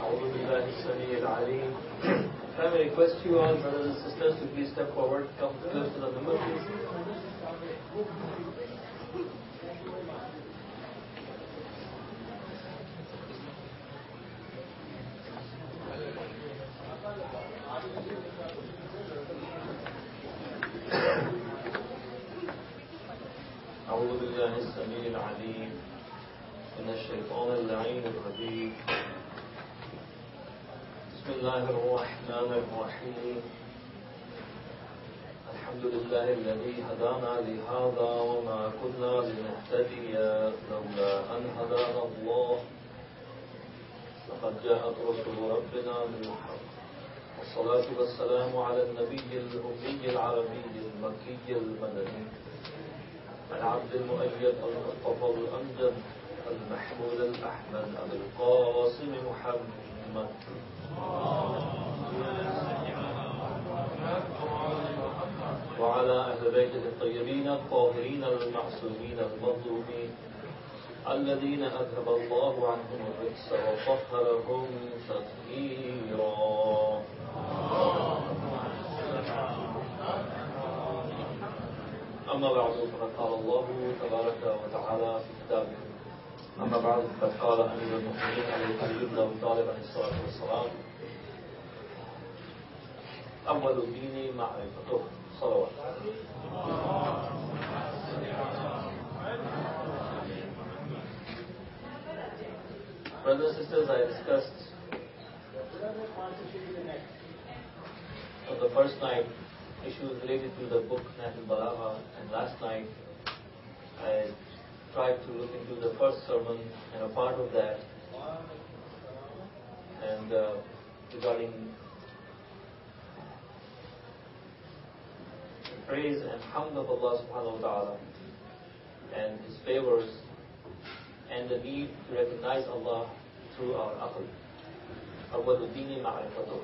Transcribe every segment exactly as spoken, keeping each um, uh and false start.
أعوذ بالله السميع العليم. Can I request you all, brothers and sisters, to please step forward, come close to the member, please. أعوذ بالله السميع العليم من الشيطان اللعين الرجيم. بسم الله الرحمن الرحيم. الحمد لله الذي هدانا لهذا وما كنا لنهتدي لولا أن هدانا الله. لقد جاءت رسل ربنا بالحق. والصلاة والسلام على النبي الأمي العربي المكي المدني العبد المؤيد المصطفى الأمجد المحمود الأحمد أبي القاسم محمد وعلى أهل بيته الطيبين الطاهرين المعصومين المظلومين الذين أذهب الله عنهم الرجس وطهرهم تطهيرا. أما بعد فقد قال الله تبارك وتعالى في كتابه. أما بعد فقد قال أمير المؤمنين علي بن أبي طالب عليه الصلاة والسلام: أول الدين معرفته. صلوات. Brothers and sisters, I discussed on the first night issues related to the book Nahj al-Balagha, and last night I tried to look into the first sermon and a part of that, and uh, regarding the praise and hamd of Allah subhanahu wa ta'ala and His favors and the need to recognize Allah through our aql. Awwalu dini ma'rifatuh.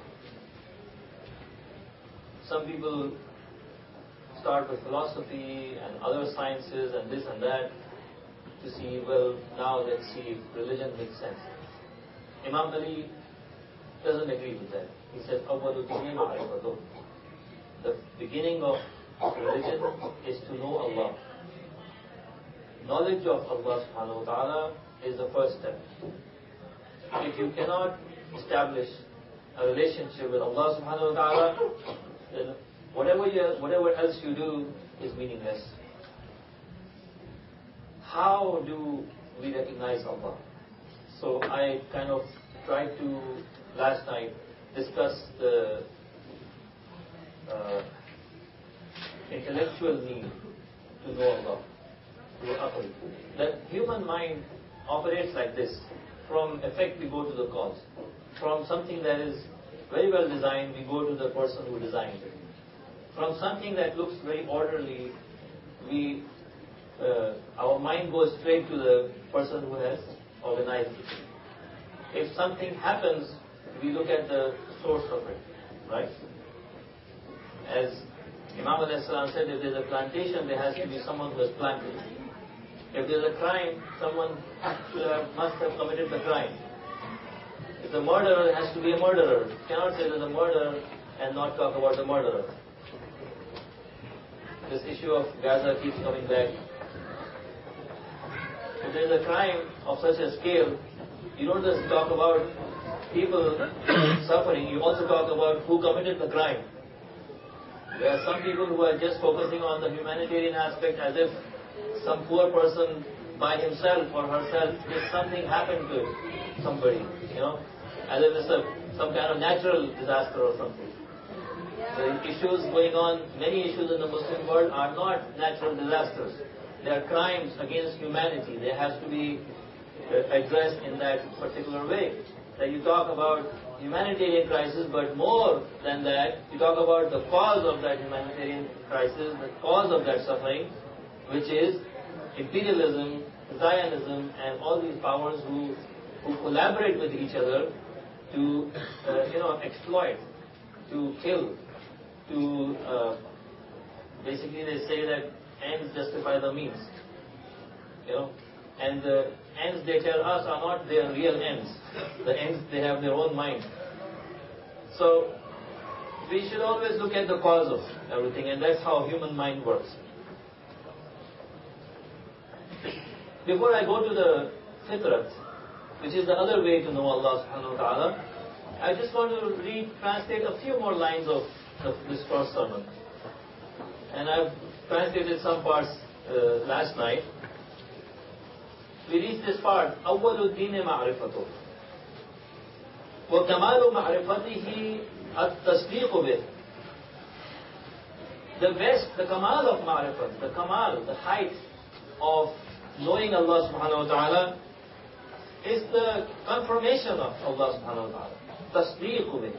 Some people start with philosophy and other sciences and this and that to see, well, now let's see if religion makes sense. Imam Ali doesn't agree with that. He says, Awwalu dini ma'rifatuh. The beginning of religion is to know Allah. Knowledge of Allah subhanahu wa ta'ala is the first step. If you cannot establish a relationship with Allah subhanahu wa ta'ala, then whatever, you, whatever else you do is meaningless. How do we recognize Allah? So I kind of tried to, last night, discuss the uh, intellectual need to know Allah. That human mind operates like this. From effect we go to the cause. From something that is very well designed, we go to the person who designed it. From something that looks very orderly, we uh, our mind goes straight to the person who has organized it. If something happens, we look at the source of it, right? As Imam alayhi salam said, if there's a plantation, there has to be someone who has planted. If there's a crime, someone should have, must have committed the crime. If the murderer, there has to be a murderer. You cannot say there's a murderer and not talk about the murderer. This issue of Gaza keeps coming back. If there's a crime of such a scale, you don't just talk about people suffering, you also talk about who committed the crime. There are some people who are just focusing on the humanitarian aspect as if some poor person by himself or herself, if something happened to somebody, you know, as if it's a, some kind of natural disaster or something. The issues going on, many issues in the Muslim world are not natural disasters. They are crimes against humanity. They have to be addressed in that particular way. That you talk about humanitarian crisis, but more than that, you talk about the cause of that humanitarian crisis, the cause of that suffering, which is imperialism, Zionism, and all these powers who, who collaborate with each other to, uh, you know, exploit, to kill, to, uh, basically they say that ends justify the means. You know, and the ends they tell us are not their real ends. The ends, they have their own mind. So we should always look at the cause of everything, and that's how human mind works. Before I go to the fitrat, which is the other way to know Allah subhanahu wa ta'ala, I just want to read, translate a few more lines of, of this first sermon. And I've translated some parts uh, last night. We reach this part, أول الدين معرفته وكمال معرفته التصديق به. The best, the kamal of ma'rifat, the kamal, the height of knowing Allah subhanahu wa ta'ala is the confirmation of Allah subhanahu wa ta'ala. Tasdeeq bih.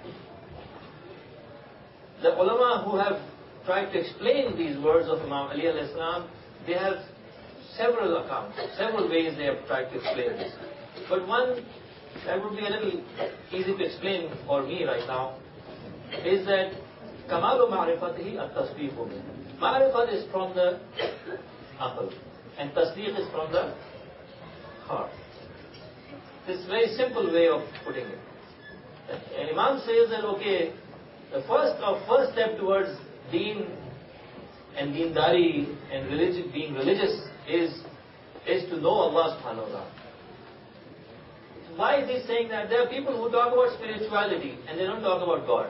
The ulama who have tried to explain these words of Imam Ali alayhi salam, they have several accounts, several ways they have tried to explain this. But one that would be a little easy to explain for me right now is that Kamalu ma'rifatihi at-tasdeeq bih. Ma'rifat is from the aql and tasdeeq is from the heart. This is a very simple way of putting it. And Imam says that, okay, the first or first step towards deen and deendari and religion, being religious is, is to know Allah subhanahu wa ta'ala. Why is he saying that? There are people who talk about spirituality and they don't talk about God.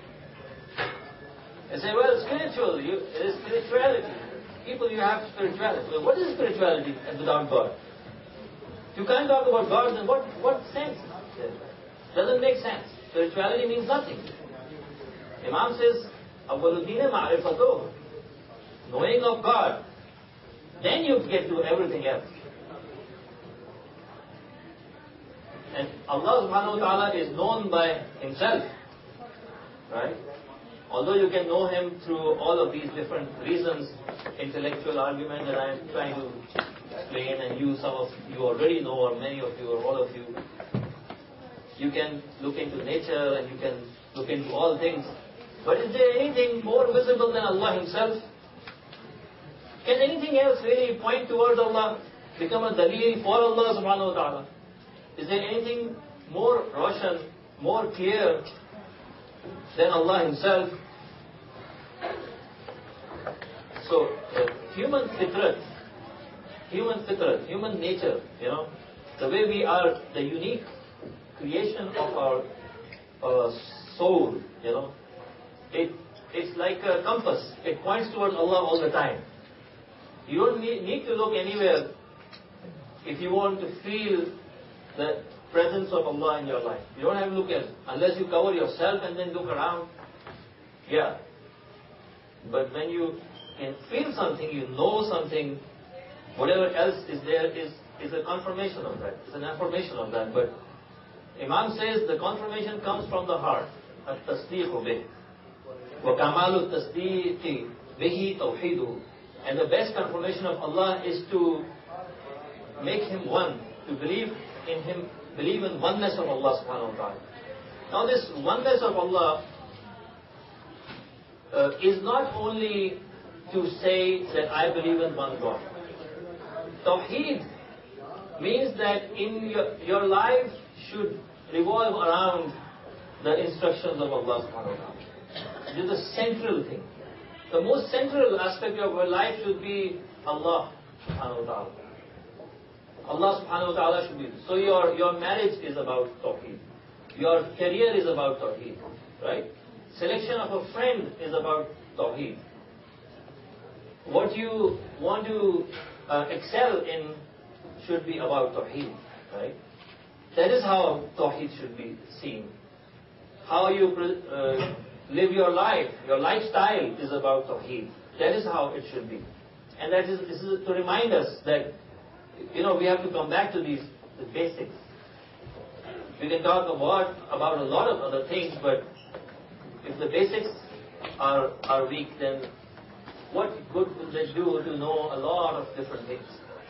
They say, well, spiritual, you, it is spirituality. People, you have spirituality. Well, what is spirituality without God? If you can't talk about God, then what, what sense? Doesn't make sense. Spirituality means nothing. Imam says, Awwaluddin ma'rifatuh, knowing of God, then you get to everything else. And Allah subhanahu wa ta'ala is known by Himself. Right? Although you can know Him through all of these different reasons, intellectual argument that I am trying to explain, and you, some of you already know, or many of you, or all of you, you can look into nature and you can look into all things. But is there anything more visible than Allah Himself? Can anything else really point towards Allah, become a daleel for Allah subhanahu wa ta'ala? Is there anything more roshan, more clear than Allah Himself? So, uh, human fitrat, human fitrat, human nature, you know, the way we are, the unique creation of our uh, soul, you know, it it's like a compass. It points towards Allah all the time. You don't need, need to look anywhere if you want to feel the presence of Allah in your life. You don't have to look at, unless you cover yourself and then look around. Yeah. But when you can feel something, you know something, whatever else is there is, is a confirmation of that. It's an affirmation of that. But Imam says the confirmation comes from the heart. At-tasdeeq bih. Wa kamalu tasdeeq bihi tawheeduhu. And the best confirmation of Allah is to make Him one, to believe in Him, believe in oneness of Allah subhanahu wa ta'ala. Now this oneness of Allah uh, is not only to say that I believe in one God. Tawheed means that in your, your life should revolve around the instructions of Allah subhanahu wa ta'ala. It is the central thing. The most central aspect of your life should be Allah subhanahu wa ta'ala. Allah subhanahu wa ta'ala should be. So your, your marriage is about Tawheed. Your career is about Tawheed. Right? Selection of a friend is about Tawheed. What you want to uh, excel in should be about Tawheed. Right? That is how Tawheed should be seen. How you uh, live your life, your lifestyle is about Tawheed. That is how it should be. And that is, this is to remind us that, you know, we have to come back to these the basics. We can talk about, about a lot of other things, but if the basics are, are weak, then what good will they do to know a lot of different things?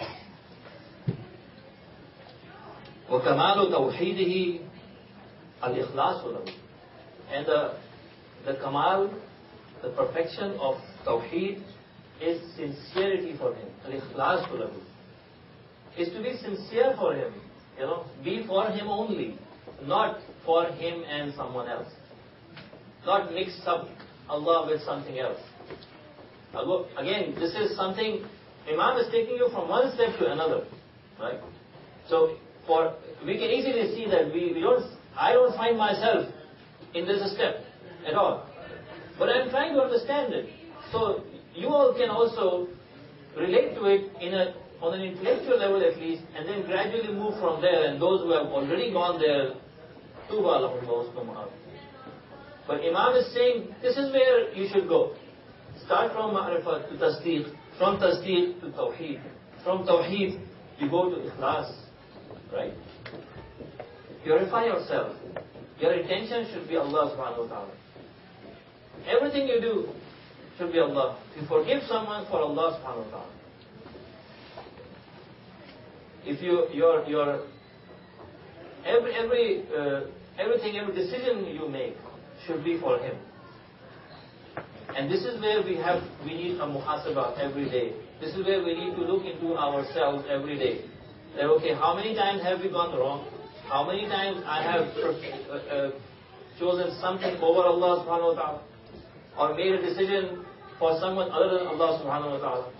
وَكَمَالُ تَوْحِيدِهِ الْإِخْلَاصُ لَهُ. And the, the kamal, the perfection of Tawheed is sincerity for Him. Al-Ikhlas lahu. is to be sincere for Him. You know, be for Him only, not for Him and someone else. Not mix up Allah with something else. Again, this is something, Imam is taking you from one step to another, right? So, for we can easily see that we, we don't, I don't find myself in this step at all. But I'm trying to understand it. So, you all can also relate to it in a, on an intellectual level at least, and then gradually move from there, and those who have already gone there, Tuba lahum wa husnu ma'ab. But Imam is saying, this is where you should go. Start from Ma'rifat to Tasdeeq, from Tasdeeq to Tawheed. From Tawheed, you go to Ikhlas, right? Purify yourself. Your intention should be Allah subhanahu wa ta'ala. Everything you do should be Allah. If you forgive someone, for Allah subhanahu wa ta'ala. If you, your, your, every, every, uh, everything, every decision you make should be for Him. And this is where we have, we need a muhasabah every day. This is where we need to look into ourselves every day. That, okay, how many times have we gone wrong? How many times I have uh, uh, chosen something over Allah subhanahu wa ta'ala? Or made a decision for someone other than Allah subhanahu wa ta'ala?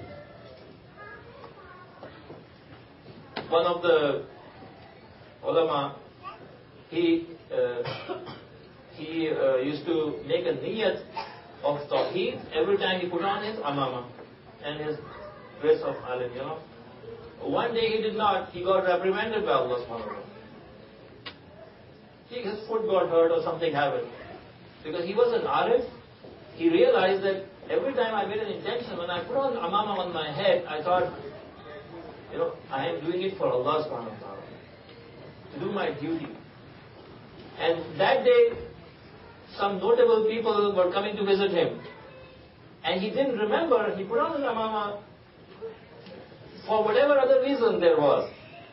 One of the ulama, he uh, he uh, used to make a niyat of tawheed every time he put on his amama and his dress of alim, you know. One day he did not, he got reprimanded by Allah subhanahu wa ta'ala. His foot got hurt or something happened. Because he was an arif, he realized that every time I made an intention, when I put on amama on my head, I thought, you know, I am doing it for Allah subhanahu wa ta'ala, to do my duty. And that day, some notable people were coming to visit him. And he didn't remember, he put on his amama for whatever other reason there was.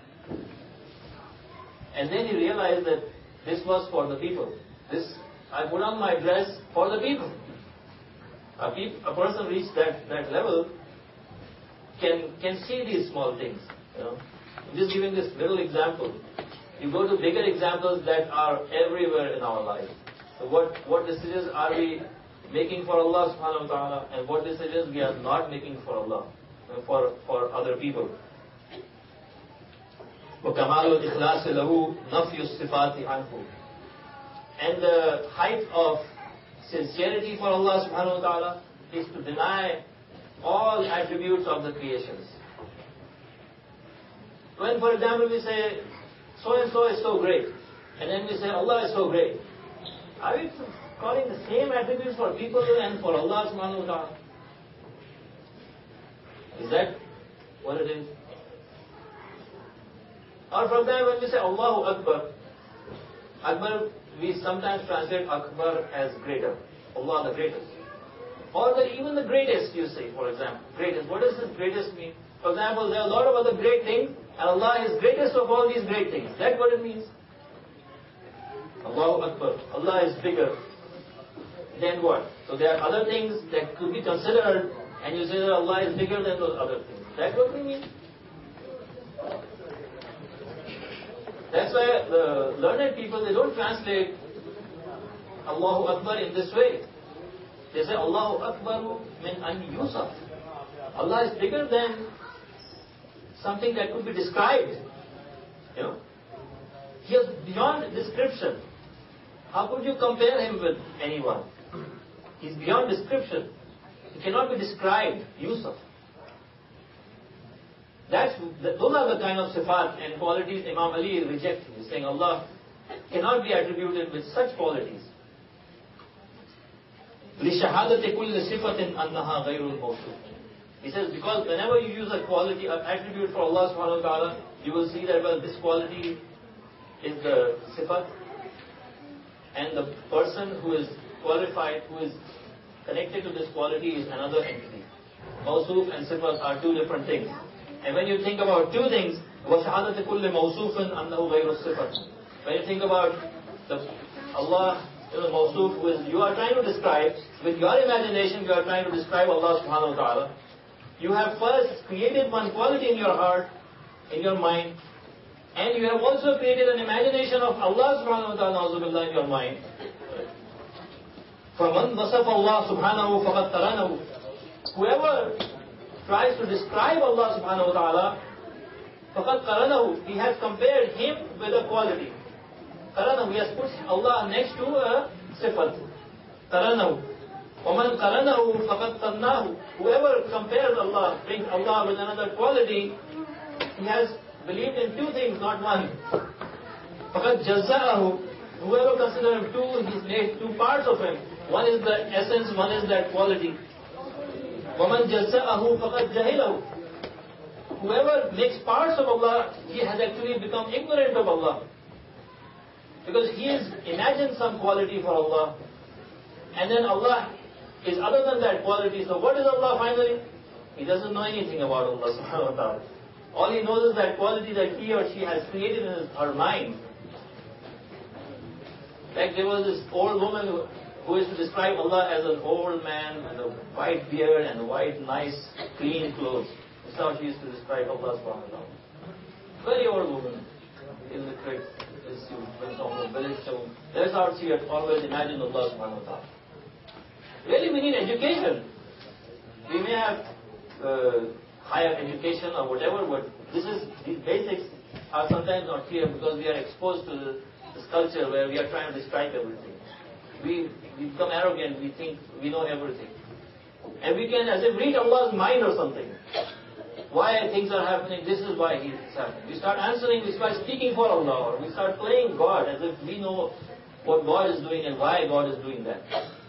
And then he realized that this was for the people. This, I put on my dress for the people. A, pe- a person reached that, that level can can see these small things. You know, I'm just giving this little example. You go to bigger examples that are everywhere in our life. So what what decisions are we making for Allah subhanahu wa ta'ala, and what decisions we are not making for Allah, for for other people. وَكَمَالُ الْإِخْلَاصِ لَهُ نَفْيُ الصِّفَاتِ عَنْهُ. And the height of sincerity for Allah subhanahu wa ta'ala is to deny all attributes of the creations. When, for example, we say, so and so is so great, and then we say, Allah is so great, are we calling the same attributes for people and for Allah subhanahu wa ta'ala? Is that what it is? Or from there, when we say Allahu Akbar, Akbar, we sometimes translate Akbar as greater, Allah the greatest. Or the, even the greatest, you say, for example, greatest. What does this greatest mean? For example, there are a lot of other great things, and Allah is greatest of all these great things. That's what it means. Allahu Akbar, Allah is bigger. Then what? So there are other things that could be considered, and you say that Allah is bigger than those other things. That's what we mean. That's why the learned people, they don't translate Allahu Akbar in this way. They say Allahu Akbar min an yusaf. Allah is bigger than something that could be described. You know, He is beyond description. How could you compare Him with anyone? He is beyond description. He cannot be described. Yusuf. That's, those are the kind of sifat and qualities Imam Ali is rejecting. He's saying Allah cannot be attributed with such qualities. لِشَهَادَةِ كُلِّ صِفَةٍ أَنَّهَا غَيْرُ الْمَوْصُوفِ. He says, because whenever you use a quality, an attribute for Allah subhanahu wa ta'ala, you will see that, well, this quality is the sifat, and the person who is qualified, who is connected to this quality is another entity. Mawsuf and sifat are two different things. And when you think about two things, وَشَهَادَةِ كُلِّ مَوْصُوفٍ أَنَّهُ غَيْرُ الصِّفَةِ. When you think about the Allah, you know, Mawsuf, who is, you are trying to describe, with your imagination, you are trying to describe Allah subhanahu wa ta'ala. You have first created one quality in your heart, in your mind, and you have also created an imagination of Allah subhanahu wa ta'ala in your mind. فَمَنْ وَصَفَ اللَّهُ سُبْحَانَهُ فَقَدْ قَرَنَهُ. Whoever tries to describe Allah subhanahu wa ta'ala, فَقَدْ قَرَنَهُ, he has compared him with a quality. قَرَنَهُ, he has put Allah next to a sifat. قَرَنَهُ. وَمَنْ قَرَنَهُ فَقَدْ قَرْنَاهُ. Whoever compares Allah, brings Allah with another quality, he has believed in two things, not one. فَقَدْ جَزَّأَهُ. Whoever considers him two, he's made two parts of him. One is the essence, one is that quality. وَمَنْ جَزَّأَهُ فَقَدْ جَهِلَهُ. Whoever makes parts of Allah, he has actually become ignorant of Allah. Because he has imagined some quality for Allah, and then Allah is other than that quality. So what is Allah finally? He doesn't know anything about Allah subhanahu wa ta'ala. All he knows is that quality that he or she has created in his, her mind. Like there was this old woman who, who used to describe Allah as an old man with a white beard and white, nice, clean clothes. That's how she used to describe Allah subhanahu wa ta'ala. Very old woman, illiterate. She went from a village to. That's how she had always imagined Allah subhanahu wa ta'ala. Really, we need education. We may have uh, higher education or whatever, but this is these basics are sometimes not clear because we are exposed to the, this culture where we are trying to describe everything. We, we become arrogant. We think we know everything, and we can as if read Allah's mind or something. Why things are happening, this is why it's happening. We start answering, we start speaking for Allah, or we start playing God as if we know what God is doing and why God is doing that.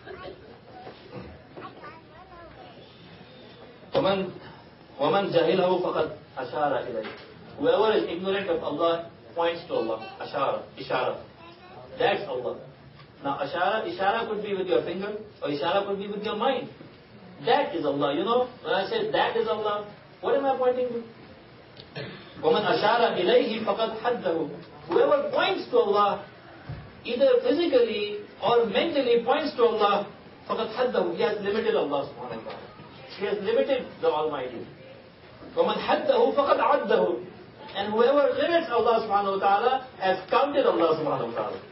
وَمَنْ وَمَنْ جَهِلَهُ فَقَدْ أَشَارَ إِلَيْهِ. Whoever is ignorant of Allah points to Allah. Ashara, ishara. That's Allah. Now ashara, ishara could be with your finger, or ishara could be with your mind. That is Allah. You know, when I say that is Allah, what am I pointing to? وَمَنْ أَشَارَ إِلَيْهِ فَقَدْ حَدَّهُ. Whoever points to Allah, either physically or mentally points to Allah, فَقَدْ حَدَّهُ. He has limited Allah subhanahu wa ta'ala. He has limited the Almighty. وَمَنْ حَدَّهُ فَقَدْ عَدَّهُ. And whoever limits Allah subhanahu wa ta'ala has counted Allah subhanahu wa ta'ala.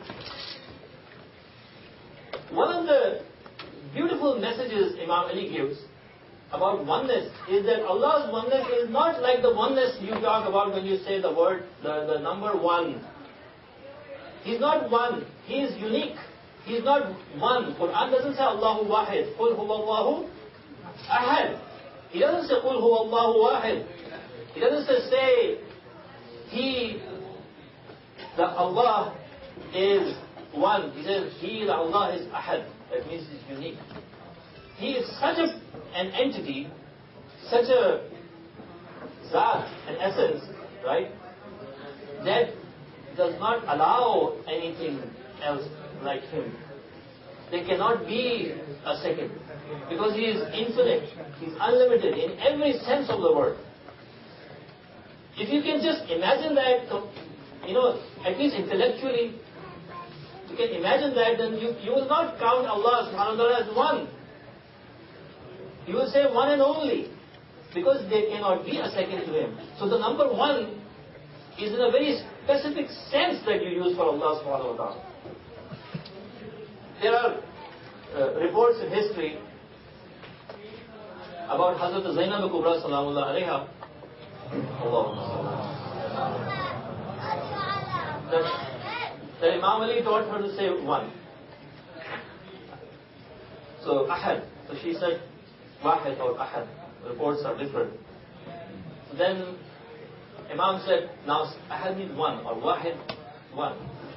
One of the beautiful messages Imam Ali gives about oneness is that Allah's oneness is not like the oneness you talk about when you say the word, the, the number one. He's not one. He is unique. He is not one. Quran doesn't say Allahu Wahid. Qul huwa Allahu Ahad. He doesn't say Qul huwa Allahu Wahid. He doesn't say, say He, the Allah is one. He says He, the Allah is Ahad. That means He's unique. He is such a, an entity, such a zat, an essence, right, that does not allow anything else like Him. There cannot be a second, because He is infinite, He is unlimited in every sense of the word. If you can just imagine that, you know, at least intellectually, you can imagine that, then you, you will not count Allah subhanahu wa ta'ala as one. You will say one and only, because there cannot be a second to Him. So the number one is in a very specific sense that you use for Allah subhanahu wa ta'ala. There are uh, reports in history about Hazrat Zainab Kubra Salamullah alayha, that, that Imam Ali taught her to say one. So Ahad. So she said Wahid or Ahad. Reports are different. Then Imam said, now Ahad means one, or Wahid, one.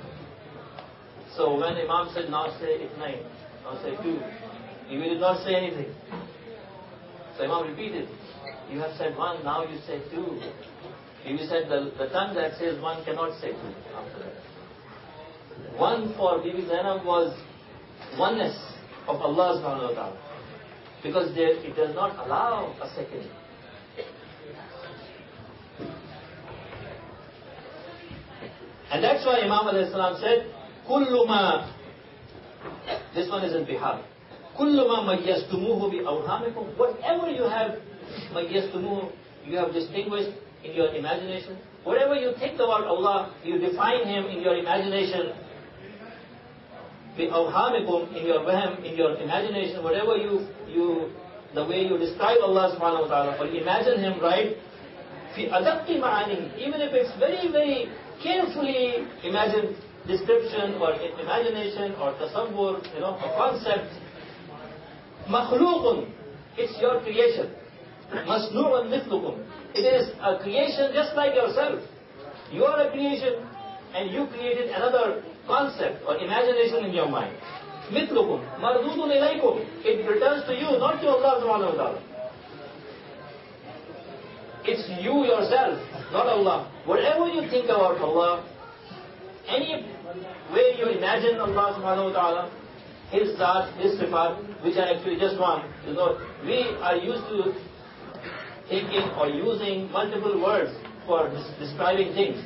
So when Imam said, now say Itnain, now say two, he did not say anything. So Imam repeated, you have said one, now you say two. He said the, the tongue that says one cannot say two after that. One for Bibi Zainab was oneness of Allah subhanahu wa ta'ala. Because there, it does not allow a second. And that's why Imam alayhi salam said, Kullu ma, this one is in Bihar, Kullu ma mayyastumuhu bi awhamikum, whatever you have mayyastumuhu, you have distinguished in your imagination, Whatever you think about Allah, you define Him in your imagination. بِأَوْهَامِكُمْ, in your wahm, in your imagination, whatever you, you, the way you describe Allah subhanahu wa ta'ala, or imagine Him, right? فِي أَدَقِّ مَعَانِهِ, even if it's very, very carefully imagined description, or imagination, or tasawwur, you know, a concept. مَخْلُوقٌ, it's your creation. مَصْنُوعٌ مِثْلُكُمْ, it is a creation just like yourself. You are a creation, and you created another concept or imagination in your mind. مِثْلُكُمْ مَرْدُودٌ إِلَيْكُمْ, it returns to you, not to Allah subhanahu wa ta'ala. It's you yourself, not Allah. Whatever you think about Allah, any way you imagine Allah subhanahu wa ta'ala, His Zat, His Sifat, which are actually just one. You know, we are used to thinking or using multiple words for des- describing things.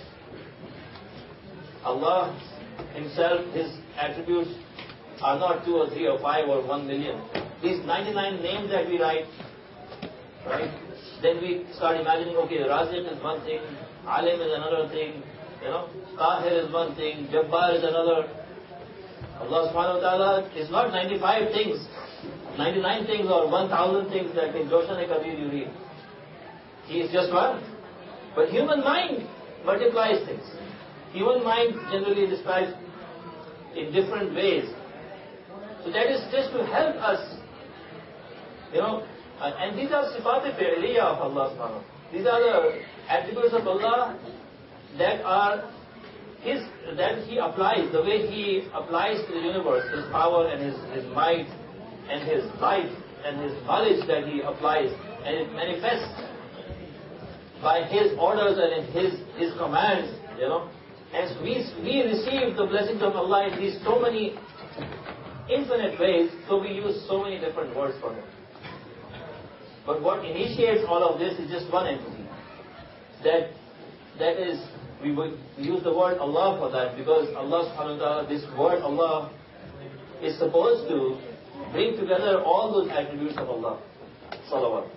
Allah Himself, His attributes are not two or three or five or one million. These ninety-nine names that we write, right? Then we start imagining, okay, Raziq is one thing, Alim is another thing, you know, Qahir is one thing, Jabbar is another. Allah subhanahu wa ta'ala is not ninety-five things, ninety-nine things or one thousand things that in Joshan-e-Kabir you read. He is just one. But human mind multiplies things. Human mind generally describes in different ways. So that is just to help us, you know, and, and these are sifat-e-fi'liya of Allah subhanahu wa ta'ala. These are the attributes of Allah that are His, that He applies, the way He applies to the universe, His power and His, His might and His life and His knowledge that He applies, and it manifests by His orders and in His, His commands, you know. And we, we receive the blessings of Allah in these so many infinite ways, so we use so many different words for Him. But what initiates all of this is just one entity. That, that is, we would use the word Allah for that, because Allah subhanahu wa ta'ala, this word Allah is supposed to bring together all those attributes of Allah. Salawat.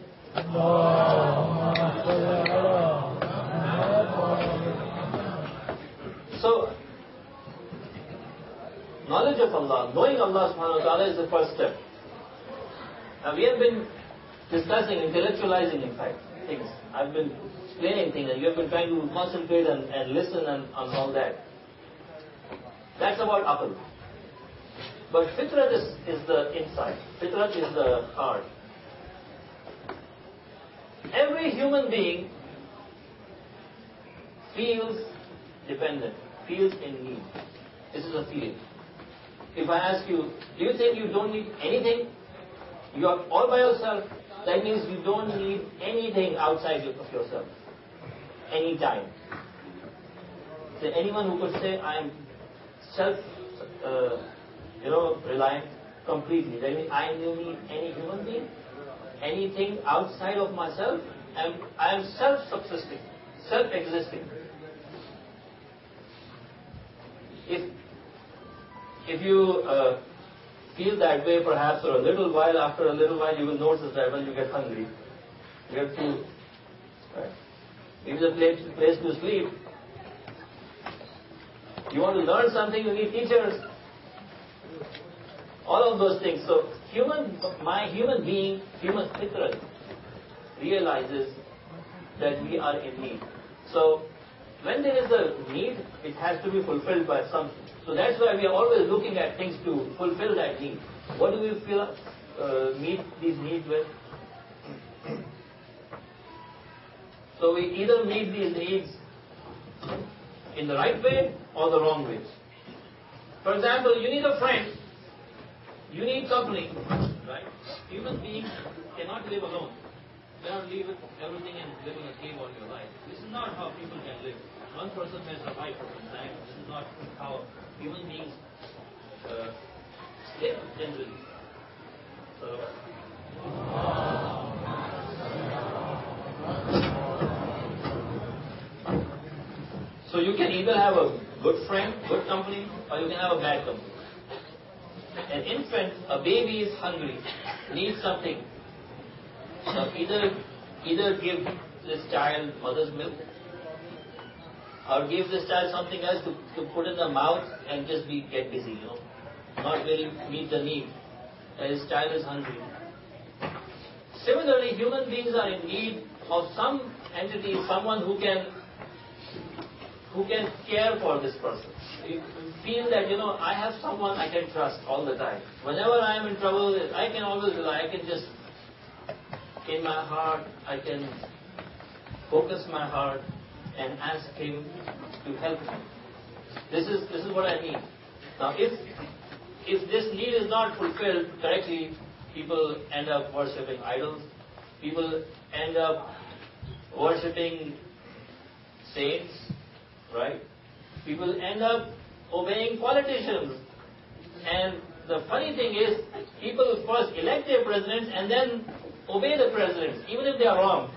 So, knowledge of Allah, knowing Allah subhanahu wa ta'ala is the first step. Now we have been discussing, intellectualizing in fact, things. I've been explaining things and you have been trying to concentrate and, and listen and, and all that. That's about aql. But fitrat is, is the inside. Fitrat is the heart. Every human being feels dependent, feels in need. This is a feeling. If I ask you, do you think you don't need anything? You are all by yourself. That means you don't need anything outside of yourself. Anytime. So anyone who could say, I am self, uh, you know, reliant completely. That means I don't need any human being, anything outside of myself. I am, I am self-subsisting, self-existing. If if you uh, feel that way, perhaps for a little while, after a little while, you will notice that when you get hungry, you have food. Right? If it's a place, place to sleep, you want to learn something, you need teachers. All of those things. So, human, my human being, human fitrat, realizes that we are in need. So, when there is a need, it has to be fulfilled by something. So that's why we are always looking at things to fulfill that need. What do we feel, uh, meet these needs with? So we either meet these needs in the right way or the wrong way. For example, you need a friend, you need company, right? Human beings cannot live alone. They cannot leave everything and live in a cave all your life. This is not how people can live. One person may survive for some time. This is not how human beings uh, live generally. So, so you can either have a good friend, good company, or you can have a bad company. An infant, a baby is hungry, needs something. So either either give this child mother's milk, or give this child something else to, to put in the mouth and just be get busy, you know, not really meet the need. That his child is hungry. Similarly, human beings are in need of some entity, someone who can who can care for this person. You feel that, you know, I have someone I can trust all the time. Whenever I am in trouble, I can always rely. I can just, in my heart, I can focus my heart and ask him to help me. This is this is what I mean. Now, if if this need is not fulfilled correctly, people end up worshipping idols. People end up worshipping saints, right? People end up obeying politicians. And the funny thing is, people first elect their presidents and then obey the presidents, even if they are wrong.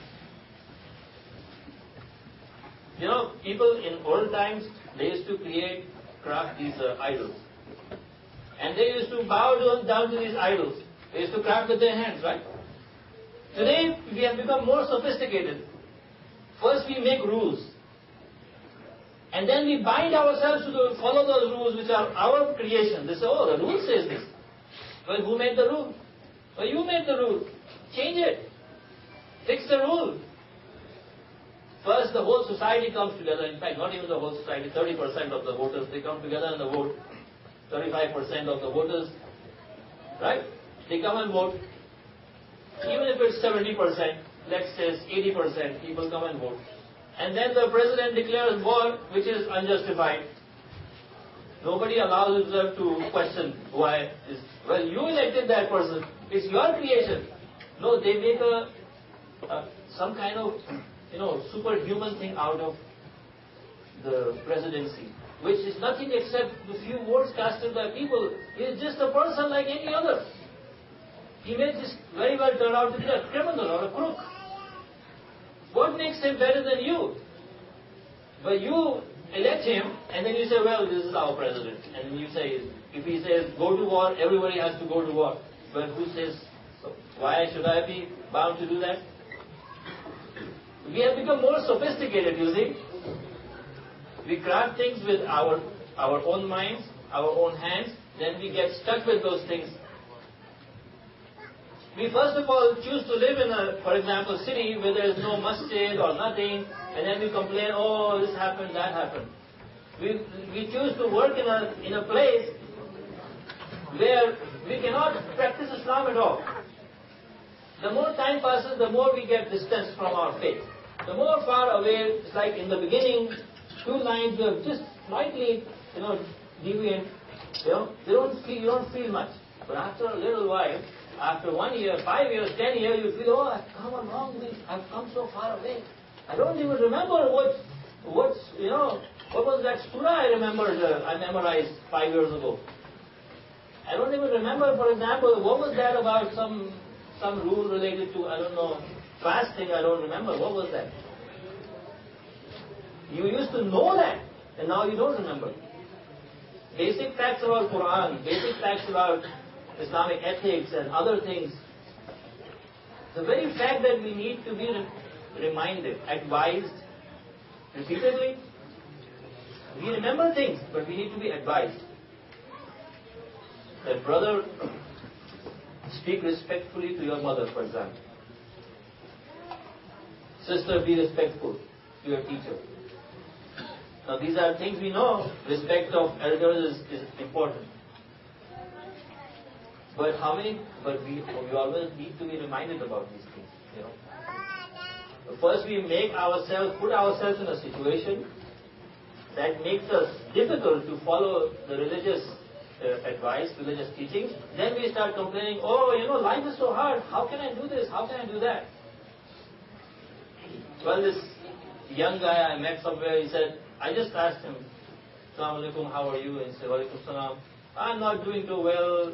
You know, people in old times, they used to create, craft these uh, idols. And they used to bow down to these idols. They used to craft with their hands, right? Today, we have become more sophisticated. First, we make rules. And then we bind ourselves to the, follow those rules which are our creation. They say, oh, the rule says this. Well, who made the rule? Well, you made the rule. Change it. Fix the rule. First, the whole society comes together. In fact, not even the whole society. thirty percent of the voters, they come together and they vote. thirty-five percent of the voters, right? They come and vote. Even if it's seventy percent, let's say eighty percent, people come and vote. And then the president declares war, which is unjustified. Nobody allows himself to question why. Is, well, you elected that person. It's your creation. No, they make a, a some kind of, you know, superhuman thing out of the presidency, which is nothing except the few votes casted by people. He is just a person like any other. He may just very well turn out to be a criminal or a crook. What makes him better than you? But you elect him, and then you say, well, this is our president. And you say, if he says, go to war, everybody has to go to war. But who says, so why should I be bound to do that? We have become more sophisticated, you see. We craft things with our, our own minds, our own hands, then we get stuck with those things. We first of all choose to live in a, for example, city where there is no masjid or nothing, and then we complain, oh, this happened, that happened. We, we choose to work in a, in a place where we cannot practice Islam at all. The more time passes, the more we get distance from our faith. The more far away, it's like in the beginning, two lines are just slightly, you know, deviant. You know, they don't feel, you don't feel much. But after a little while, after one year, five years, ten years, you feel, oh, I've come a long way. I've come so far away. I don't even remember what, what's, you know, what was that surah I remembered, uh, I memorized five years ago. I don't even remember, for example, what was that about some, some rule related to, I don't know, fasting, I don't remember. What was that? You used to know that, and now you don't remember. Basic facts about Quran, basic facts about Islamic ethics and other things. The very fact that we need to be reminded, advised repeatedly. We remember things, but we need to be advised. That brother, speak respectfully to your mother, for example. Sister, be respectful to your teacher. Now these are things we know. Respect of elders is, is important. But how many? But we we always need to be reminded about these things. You know. First, we make ourselves put ourselves in a situation that makes us difficult to follow the religious uh, advice, religious teachings. Then we start complaining. Oh, you know, life is so hard. How can I do this? How can I do that? Well, this young guy I met somewhere, he said, I just asked him, Assalamu alaikum, how are you? And he said, Walaikum salam. I'm not doing too well.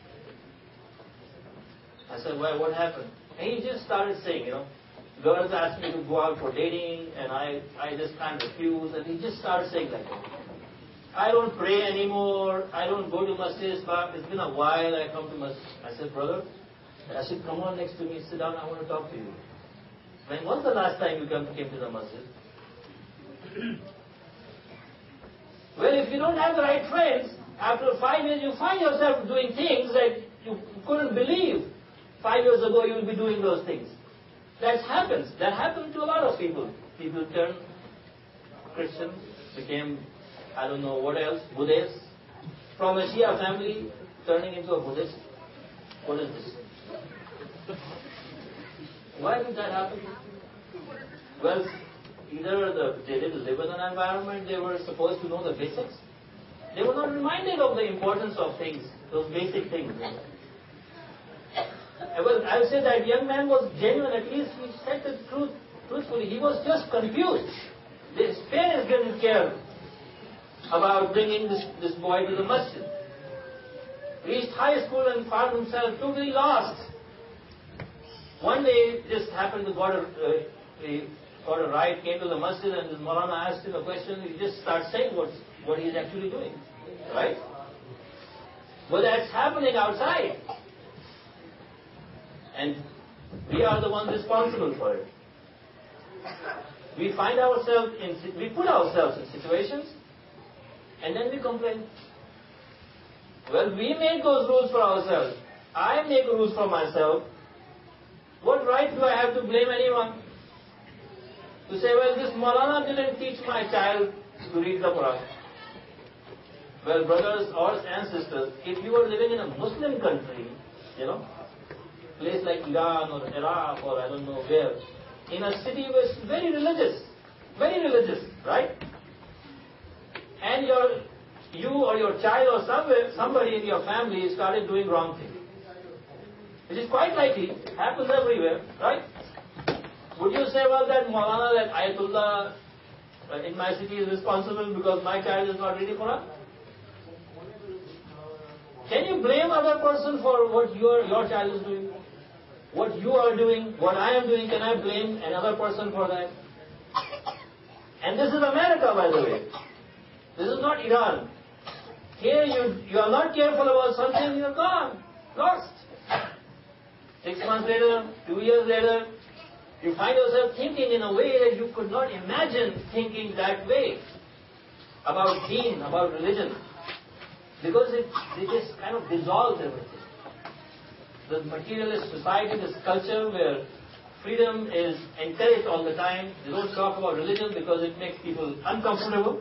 I said, well, what happened? And he just started saying, you know, girls asked me to go out for dating, and I, I just can't refuse. And he just started saying like that. I don't pray anymore. I don't go to masjid. It's been a while I come to masjid. I said, brother, I said, come on next to me, sit down, I want to talk to you. When was the last time you came to the masjid? Well, if you don't have the right friends, after five years you find yourself doing things that you couldn't believe five years ago you would be doing those things. That happens. That happened to a lot of people. People turned Christian, became, I don't know what else, Buddhists. From a Shia family, turning into a Buddhist. What is this? Why did that happen? Well, either the, they didn't live in an environment they were supposed to know the basics. They were not reminded of the importance of things, those basic things. Well, I would say that young man was genuine, at least he said the truth truthfully. He was just confused. His parents didn't care about bringing this, this boy to the masjid. Reached high school and found himself totally lost. One day, just happened to got a, uh, he got a ride, came to the masjid, and the Maulana asked him a question. He just started saying what, what he's actually doing. Right? But that's happening outside. And we are the ones responsible for it. We find ourselves in, we put ourselves in situations, and then we complain. Well, we make those rules for ourselves. I make rules for myself. What right do I have to blame anyone? To say, well, this Maulana didn't teach my child to read the Quran. Well, brothers and sisters, if you were living in a Muslim country, you know, place like Iran or Iraq or I don't know where, in a city which is very religious, very religious, right? And your, you or your child or somewhere, somebody in your family started doing wrong things, which is quite likely, happens everywhere, right? Would you say, well, that Maulana, that Ayatollah in my city is responsible because my child is not reading Quran? Can you blame other person for what your, your child is doing? What you are doing, what I am doing, can I blame another person for that? And this is America, by the way. This is not Iran. Here you, you are not careful about something, you are gone, lost. Six months later, two years later, you find yourself thinking in a way that you could not imagine thinking that way about deen, about religion. Because it, it just kind of dissolves everything. The materialist society, this culture where freedom is encouraged all the time, they don't talk about religion because it makes people uncomfortable.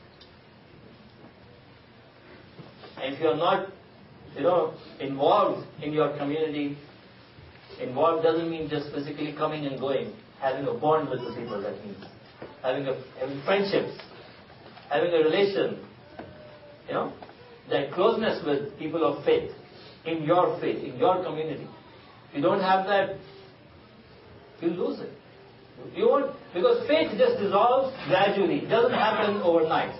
And if you are not, you know, involved in your community, involved doesn't mean just physically coming and going, having a bond with the people, that means. Having, a, having friendships, having a relation, you know, that closeness with people of faith, in your faith, in your community. If you don't have that, you lose it. You won't, because faith just dissolves gradually. It doesn't happen overnight.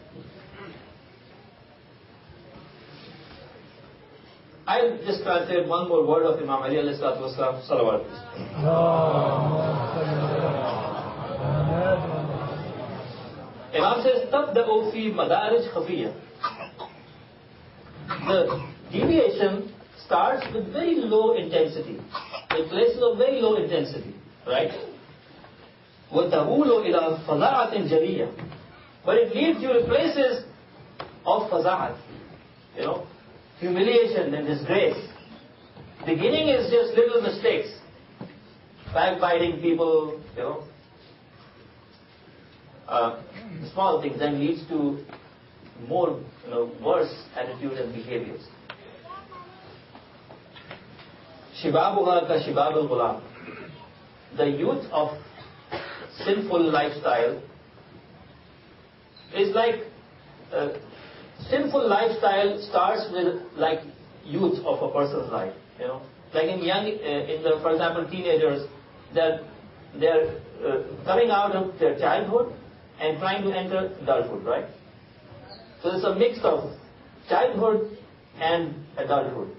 I'll just translate one more word of Imam Ali alayhi salatu wasalam. Salawat. Imam says, Tabda'u fi madarij khafiyya. The deviation starts with very low intensity, in places of very low intensity, right? وَتَهُولُ إِلَى فَضَاعَةٍ جَلِيَّةٍ. But it leads you to places of faza'at, you know, humiliation and disgrace. Beginning is just little mistakes, backbiting people, you know, uh, small things, then leads to more, you know, worse attitude and behaviors. Shibabuha ka shibabul ghulam. The youth of sinful lifestyle is like uh, sinful lifestyle starts with like youth of a person's life. You know, like in young, uh, in the, for example, teenagers, that they're uh, coming out of their childhood and trying to enter adulthood, right? So it's a mix of childhood and adulthood.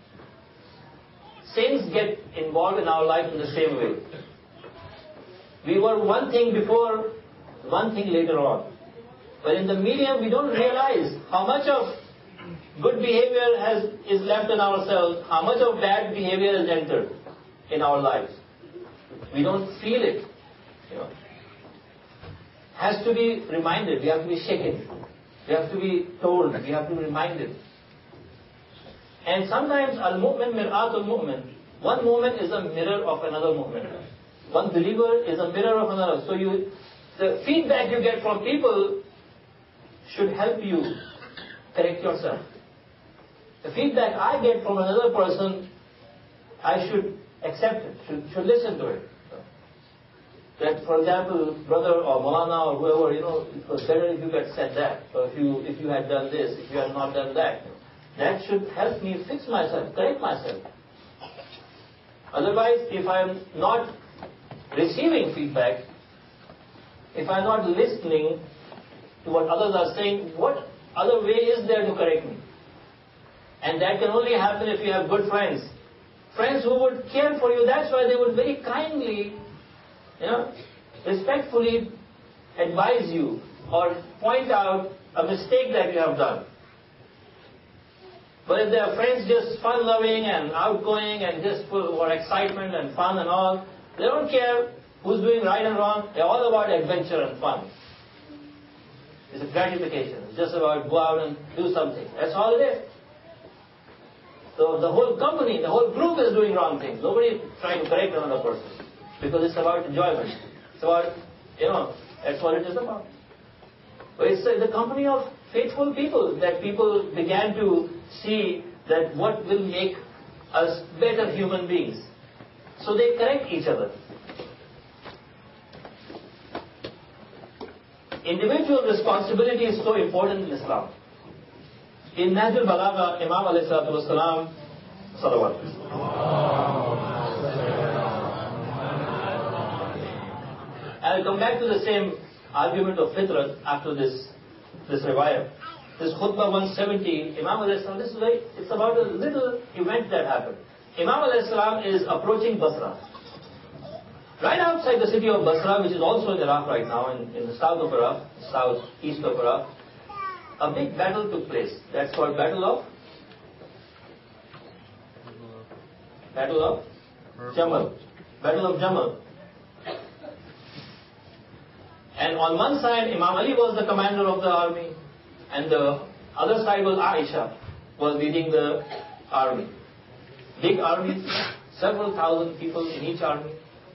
Sins get involved in our life in the same way. We were one thing before, one thing later on. But in the medium, we don't realize how much of good behavior has is left in ourselves, how much of bad behavior has entered in our lives. We don't feel it. You know. has to be reminded. We have to be shaken. We have to be told. We have to be reminded. And sometimes al-mu'min mir'atul mu'min. One mu'min is a mirror of another mu'min. One believer is a mirror of another. So you, the feedback you get from people should help you correct yourself. The feedback I get from another person, I should accept it, should, should listen to it. That, for example, brother or Maulana or whoever, you know, it was better if you had said that, or if you if you had done this, if you had not done that. That should help me fix myself, correct myself. Otherwise, if I am not receiving feedback, if I am not listening to what others are saying, what other way is there to correct me? And that can only happen if you have good friends. Friends who would care for you. That's why they would very kindly, you know, respectfully advise you or point out a mistake that you have done. But if they are friends just fun-loving and outgoing and just full of excitement and fun and all, they don't care who's doing right and wrong. They're all about adventure and fun. It's a gratification. It's just about go out and do something. That's all it is. So the whole company, the whole group is doing wrong things. Nobody is trying to correct another person. Because it's about enjoyment. It's about, you know, that's what it is about. But it's the company of faithful people that people began to see that what will make us better human beings. So they correct each other. Individual responsibility is so important in Islam. In Nahjul Balagha, Imam alayhi salatu wasalam, salawat. I'll come back to the same argument of fitrat after this this riwayah. This khutbah one seventy, Imam alayhi salam, this is very, it's about a little event that happened. Imam alayhi salam is approaching Basra. Right outside the city of Basra, which is also in Iraq right now, in, in the south of Iraq, south east of Iraq, a big battle took place. That's called Battle of Battle of Jamal. Battle of Jamal. And on one side, Imam Ali was the commander of the army, and the other side was Aisha, was leading the army. Big army, several thousand people in each army.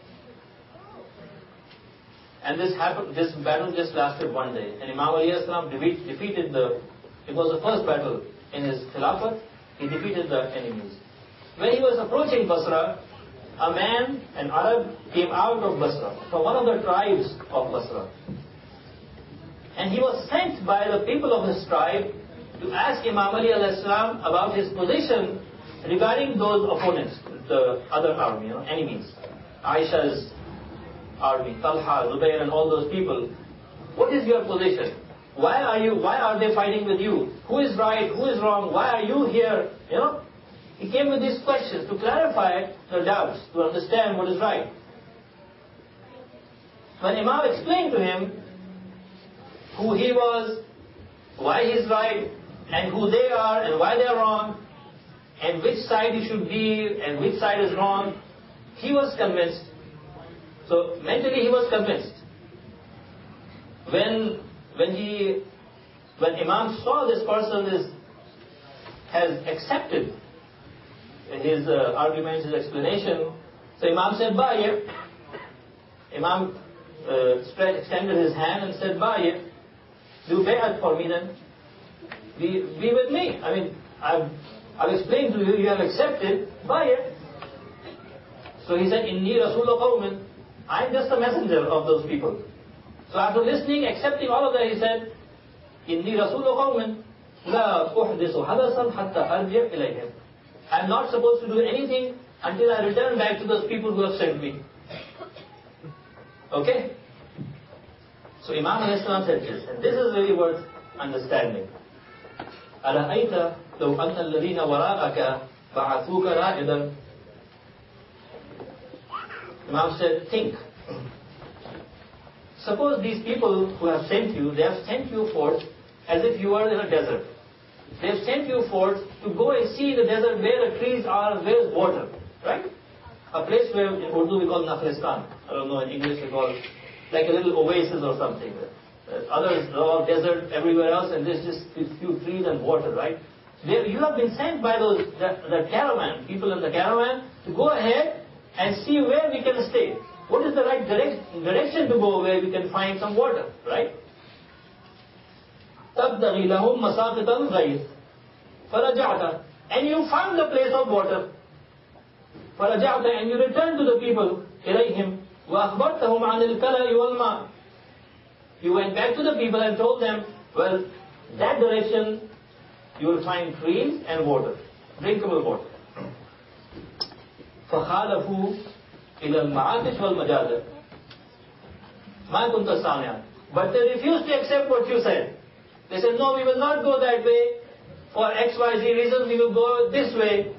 And this happened. This battle just lasted one day. And Imam Ali as-salam defeat, defeated the. It was the first battle in his Khilafat. He defeated the enemies. When he was approaching Basra, a man, an Arab, came out of Basra, from one of the tribes of Basra. And he was sent by the people of his tribe to ask Imam Ali as-salam about his position regarding those opponents, the other army, you know, enemies. Aisha's army, Talha, Zubair, and all those people. What is your position? Why are you? Why are they fighting with you? Who is right? Who is wrong? Why are you here? You know, he came with these questions to clarify the doubts, to understand what is right. When Imam explained to him who he was, why he is right, and who they are, and why they are wrong, and which side he should be, and which side is wrong, he was convinced. So mentally he was convinced. When when he when Imam saw this person is has accepted his uh, arguments, his explanation, so Imam said, "Ba'i." Imam uh, spread, extended his hand and said, "Ba'i, do bay'at for me then. Be be with me. I mean, I've I've explained to you. You have accepted. Ba'i." So he said, "Inni Rasulullah qawmin." I'm just a messenger of those people. So after listening, accepting all of that, he said, "Inni Rasulullah qawmin la uhdisu hadasan hatta arji' ilayhim." I'm not supposed to do anything until I return back to those people who have sent me. Okay? So Imam alayhi salam said this, and this is really worth understanding. أَرَأَيْتَ لَوْ أَنَّ الَّذِينَ وَرَاءَكَ بَعَثُوكَ رَائِدًا. Imam said, think. Suppose these people who have sent you, they have sent you forth as if you were in a desert. They have sent you forth to go and see the desert where the trees are, where is water. Right? A place where in Urdu we call Nakhlistan. I don't know, in English we call like a little oasis or something. Uh, others are all desert everywhere else, and there's just a few trees and water, right? There, you have been sent by those the, the caravan, people in the caravan, to go ahead and see where we can stay. What is the right direct, direction to go where we can find some water, right? تَبْتَغِي لَهُمْ مَسَاقِطَ الْغَيْثِ فَرَجَعْتَ. And you found the place of water. فَرَجَعْتَ. And you returned to the people, إِلَيْهِمْ وَأَخْبَرْتَهُمْ عَنِ الْكَلَإِ وَالْمَاءِ. You went back to the people and told them, well, that direction you will find trees and water, drinkable water. فَخَالَفُوا إِلَى الْمَعَاكِشِ وَالْمَجَازِرِ مَا كُنْتَ سَامِعًا. But they refused to accept what you said. They said, no, we will not go that way. For X Y Z reasons, we will go this way.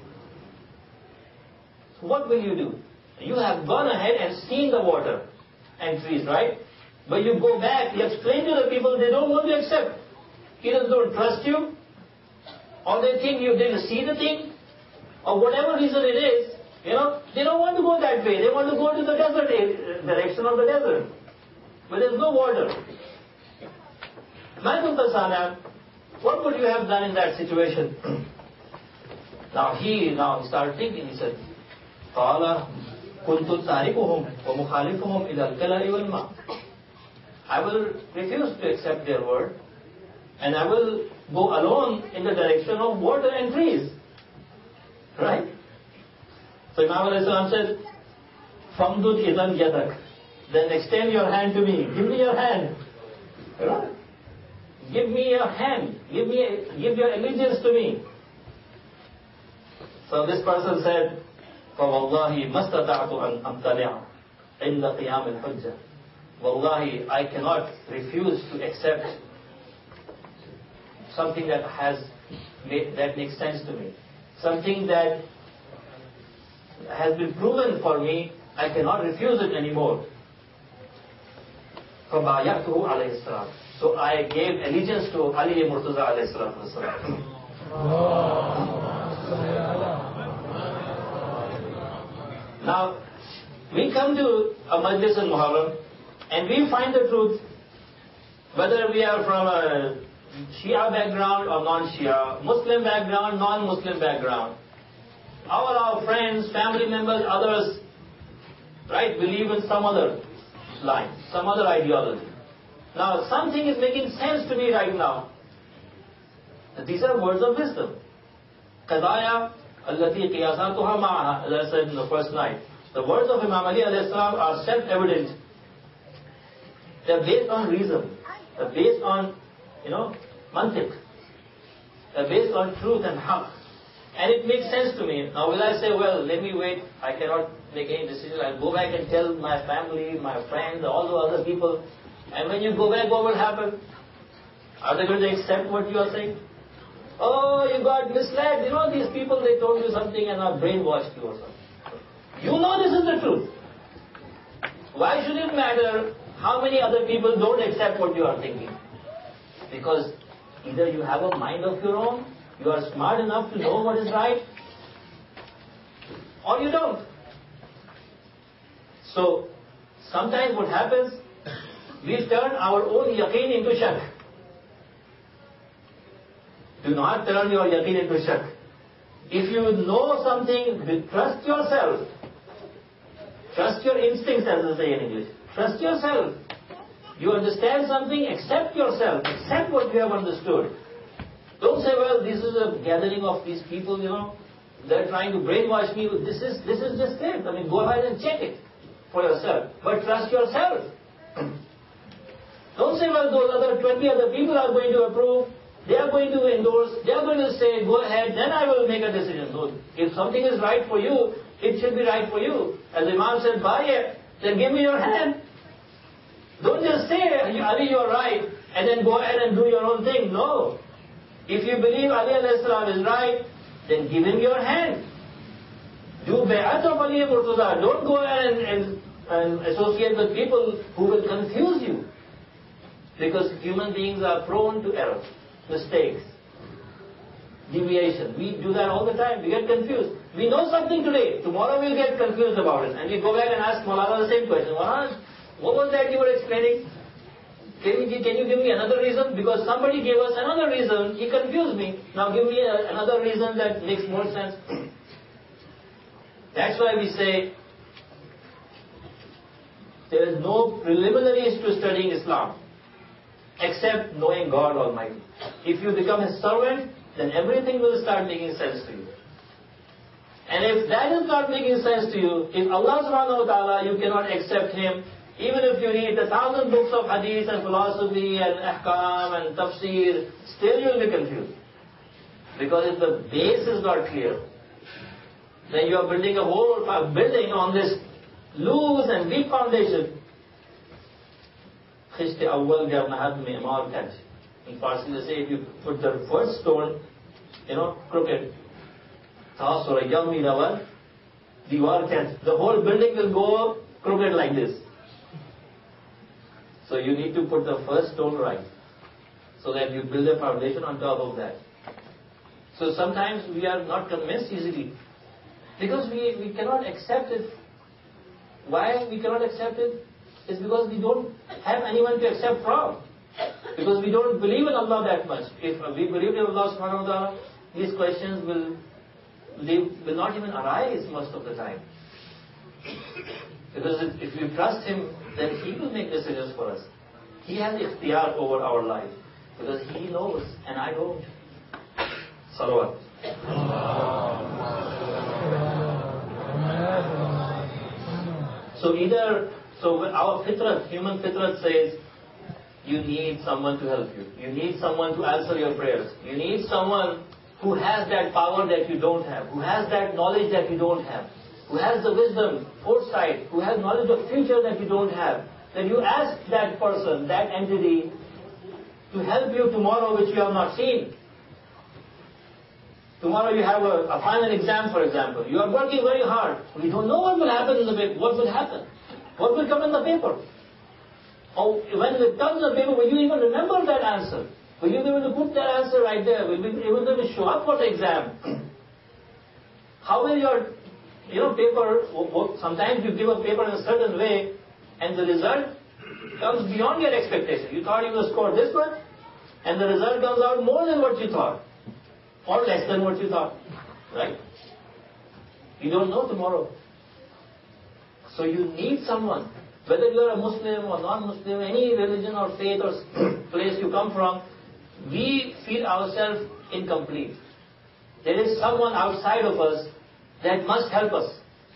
So what will you do? You have gone ahead and seen the water and trees, right? But you go back, you explain to the people, they don't want to accept. Either they don't trust you, or they think you didn't see the thing, or whatever reason it is, you know, they don't want to go that way. They want to go to the desert direction of the desert. But there's no water. What would you have done in that situation? Now he now he started thinking. He said, قَالَ كُنْتُ تَارِكُهُمْ وَمُخَالِفُهُمْ إِلَى الْكَلَإِ وَالْمَاءِ. I will refuse to accept their word, and I will go alone in the direction of water and trees. Right? So Imam Alayhi Salam said, فَمْدُدْ إِذَنْ يَدَكْ. Then extend your hand to me. Give me your hand. Right? Give me your hand. Give me, give your allegiance to me. So this person said, فَوَاللَّهِ مَسْتَطَعْتُ أَنْ أَمْتَنِعَ عِنْدَ قِيَامِ الْحُجَّةِ. Wallahi, I cannot refuse to accept something that has made, that makes sense to me. Something that has been proven for me, I cannot refuse it anymore. فَبَايَعْتُهُ عَلَيْهِ السَّلَامُ. So I gave allegiance to Ali Murtaza alayhi salatu wasalam. Now, we come to a majlis in Muharram, and we find the truth, whether we are from a Shia background or non-Shia, Muslim background, non-Muslim background. All our friends, family members, others, right, believe in some other line, some other ideology. Now, something is making sense to me right now. These are words of wisdom. Qadaya allati qiyasatuha ma'aha, as I said in the first night. The words of Imam Ali alayhi salam are self-evident. They're based on reason. They're based on, you know, mantiq. They're based on truth and haqq. And it makes sense to me. Now will I say, well, let me wait, I cannot make any decision, I'll go back and tell my family, my friends, all the other people, and when you go back, what will happen? Are they going to accept what you are saying? Oh, you got misled, you know, these people, they told you something and are brainwashed you or something. You know this is the truth. Why should it matter how many other people don't accept what you are thinking? Because either you have a mind of your own, you are smart enough to know what is right, or you don't. So, sometimes what happens, we turn our own yaqeen into shak. Do not turn your yaqeen into shak. If you know something, trust yourself. Trust your instincts, as they say in English. Trust yourself. You understand something, accept yourself. Accept what you have understood. Don't say, well, this is a gathering of these people, you know, they're trying to brainwash me. This is this is just it. I mean, go ahead and check it for yourself. But trust yourself. Don't say, well, those other twenty other people are going to approve, they are going to endorse, they are going to say, go ahead, then I will make a decision. So, if something is right for you, it should be right for you. As the Imam said, buy it, then give me your hand. Don't just say, Ali, you're right, and then go ahead and do your own thing. No. If you believe Ali alayhi salam is right, then give him your hand. Do bay'at of Ali Murtaza. Don't go ahead and, and, and associate with people who will confuse you. Because human beings are prone to error, mistakes, deviation. We do that all the time. We get confused. We know something today. Tomorrow we'll get confused about it. And we go back and ask Maulana the same question. Maulana, What was that you were explaining? Can you, can you give me another reason? Because somebody gave us another reason. He confused me. Now give me a, another reason that makes more sense. That's why we say there is no preliminaries to studying Islam except knowing God Almighty. If you become His servant, then everything will start making sense to you. And if that is not making sense to you, if Allah subhanahu wa ta'ala, you cannot accept Him, even if you read a thousand books of hadith and philosophy and ahkam and tafsir, still you will be confused. Because if the base is not clear, then you are building a whole building on this loose and weak foundation. In Farsi they say, if you put the first stone, you know, crooked, the whole building will go crooked like this. So you need to put the first stone right, so that you build a foundation on top of that. So sometimes we are not convinced easily, because we, we cannot accept it. Why we cannot accept it? It's because we don't have anyone to accept from. Because we don't believe in Allah that much. If we believe in Allah subhanahu wa ta'ala, these questions will, will not even arise most of the time. Because if, if we trust Him, then He will make decisions for us. He has ikhtiyar over our life. Because He knows and I don't. Salawat. So either, so our fitrat, human fitrat says, you need someone to help you. You need someone to answer your prayers. You need someone who has that power that you don't have, who has that knowledge that you don't have, who has the wisdom, foresight, who has knowledge of future that you don't have. Then you ask that person, that entity, to help you tomorrow which you have not seen. Tomorrow you have a, a final exam, for example. You are working very hard. We don't know what will happen in the paper. What will happen? What will come in the paper? Or when it comes in the paper, will you even remember that answer? Will you be able to put that answer right there? Will you be able to show up for the exam? How will your, you know, paper, sometimes you give a paper in a certain way and the result comes beyond your expectation. You thought you would score this much and the result comes out more than what you thought. Or less than what you thought. Right? You don't know tomorrow. So you need someone. Whether you are a Muslim or non-Muslim, any religion or faith or place you come from, we feel ourselves incomplete. There is someone outside of us that must help us.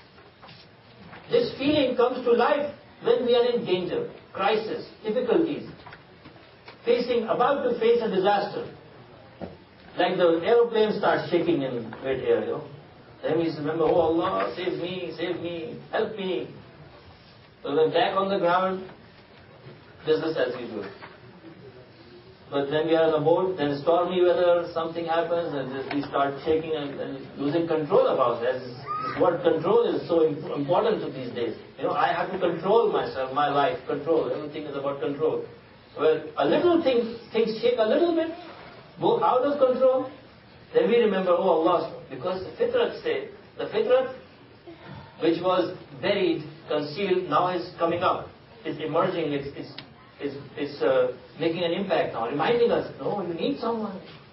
This feeling comes to life when we are in danger, crisis, difficulties, facing, about to face a disaster. Like the aeroplane starts shaking in mid-air, you know. Then we remember, oh Allah, save me, save me, help me. So then back on the ground, business as usual. But when we are on a boat, then stormy weather, something happens, and we start shaking and, and losing control of ourselves. This word control is so important to these days. You know, I have to control myself, my life, control. Everything is about control. Well, a little thing, things shake a little bit, go out of control, then we remember, oh Allah, because the fitrat said, the fitrat, which was buried, concealed, now is coming up. It's emerging, it's, it's, it's, it's uh, making an impact now, reminding us, no, you need someone.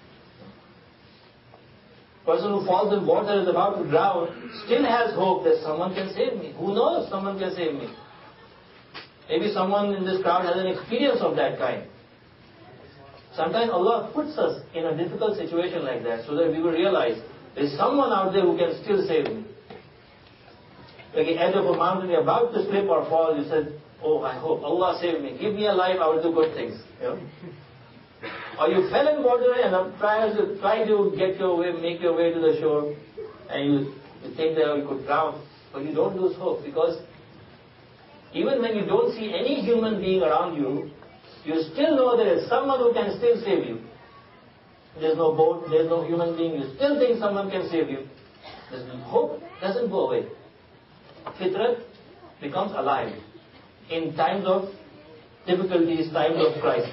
Person who falls in water is about to drown, still has hope that someone can save me. Who knows, someone can save me. Maybe someone in this crowd has an experience of that kind. Sometimes Allah puts us in a difficult situation like that so that we will realize there is someone out there who can still save me. Like at the edge of a mountain, you're about to slip or fall, you said, oh, I hope Allah save me. Give me a life, I will do good things. You know? Or you fell in water and are trying to, try to get your way, make your way to the shore, and you, you think that you could drown, but you don't lose hope, because even when you don't see any human being around you, you still know there is someone who can still save you. There's no boat, there's no human being, you still think someone can save you. There's no hope, doesn't go away. Fitrat becomes alive in times of difficulties, times of crisis.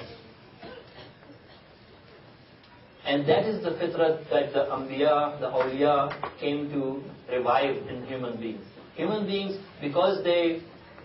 And that is the fitrat that the Anbiya, the Awliya came to revive in human beings. Human beings, because they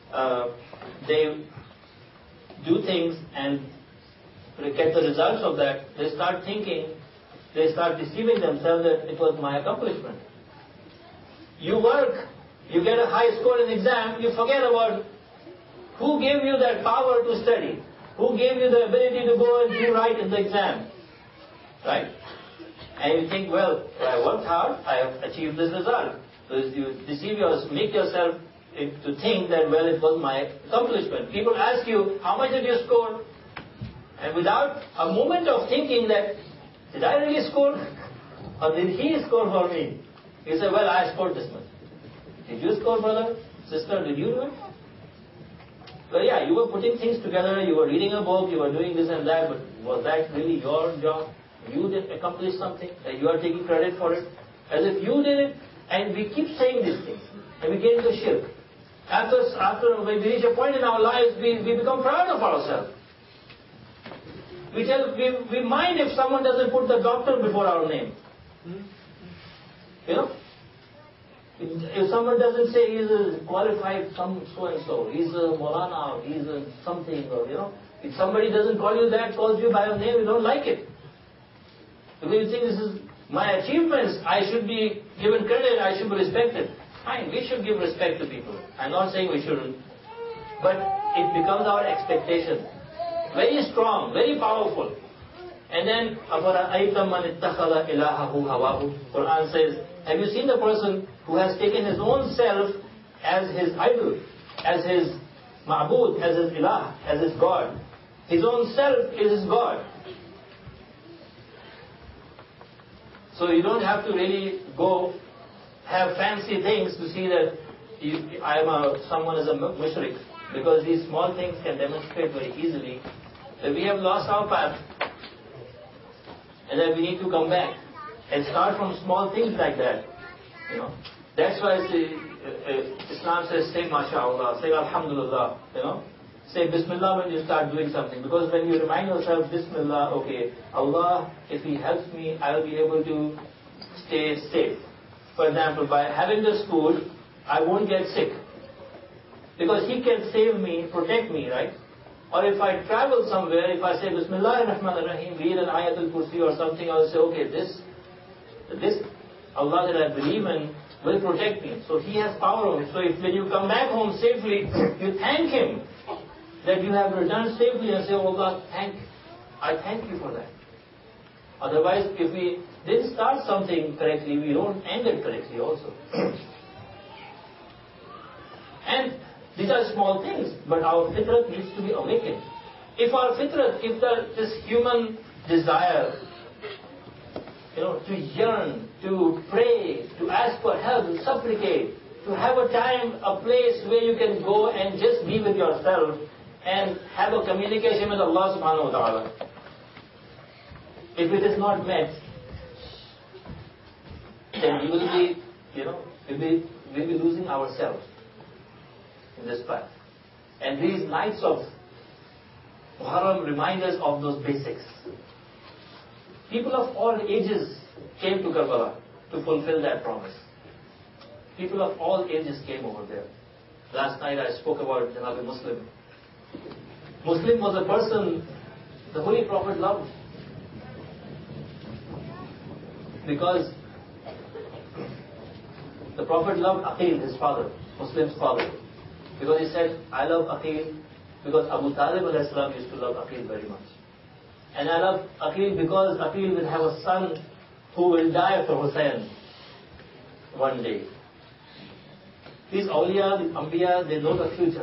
uh, they do things and get the results of that, they start thinking, they start deceiving themselves that it was my accomplishment. You work, you get a high score in exam, you forget about who gave you that power to study, who gave you the ability to go and do right in the exam, right? And you think, well, I worked hard, I have achieved this result. So you deceive yourself, make yourself to think that, well, it was my accomplishment. People ask you, how much did you score? And without a moment of thinking that, did I really score? Or did he score for me? You say, well, I scored this much. Did you score, brother? Sister, did you do it? Well, yeah, you were putting things together, you were reading a book, you were doing this and that, but was that really your job? You did accomplish something, and you are taking credit for it? As if you did it, and we keep saying these things, and we get into shirk. After, after when we reach a point in our lives, we, we become proud of ourselves. We tell, we, we mind if someone doesn't put the doctor before our name. You know? If someone doesn't say he's a qualified some so-and-so, he's a Maulana, he's a something, or, you know, if somebody doesn't call you that, calls you by your name, you don't like it. Because you think this is my achievements, I should be given credit, I should be respected. Fine, we should give respect to people. I'm not saying we shouldn't. But it becomes our expectation. Very strong, very powerful. And then, أَفَرَأَيْتَ مَنِ اتَّخَذَ إِلَهَهُ هَوَاهُ Quran says, have you seen the person who has taken his own self as his idol, as his ma'bud, as his ilah, as his God? His own self is his God. So you don't have to really go have fancy things to see that you, I am a, someone is a mushrik, because these small things can demonstrate very easily that we have lost our path and that we need to come back and start from small things like that. You know, that's why say, uh, Islam says, say MashaAllah, say Alhamdulillah, you know, say Bismillah when you start doing something, because when you remind yourself, Bismillah, okay, Allah, if He helps me, I'll be able to stay safe. For example, by having the school, I won't get sick, because He can save me, protect me, right? Or if I travel somewhere, if I say Bismillah ar-Rahman ar-Rahim, read an Ayatul Kursi or something, I'll say, okay, this, this Allah that I believe in will protect me. So He has power over me. So if when you come back home safely, you thank Him that you have returned safely and say, oh Allah, thank, I thank you for that. Otherwise, if we didn't start something correctly, we don't end it correctly also. And these are small things, but our fitrat needs to be awakened. If our fitrat, if the, this human desire, you know, to yearn, to pray, to ask for help, to supplicate, to have a time, a place where you can go and just be with yourself and have a communication with Allah subhanahu wa ta'ala. If it is not met, then we will be, you know, we'll be, we'll be losing ourselves in this path. And these nights of Muharram remind us of those basics. People of all ages came to Karbala to fulfill that promise. People of all ages came over there. Last night I spoke about Janab Muslim. Muslim was a person the Holy Prophet loved, because the Prophet loved Aqil, his father, Muslim's father. Because he said, I love Aqil because Abu Talib alayhi salam used to love Aqil very much. And I love Aqil because Aqil will have a son who will die for Hussein one day. These awliya, the Anbiya, they know the future.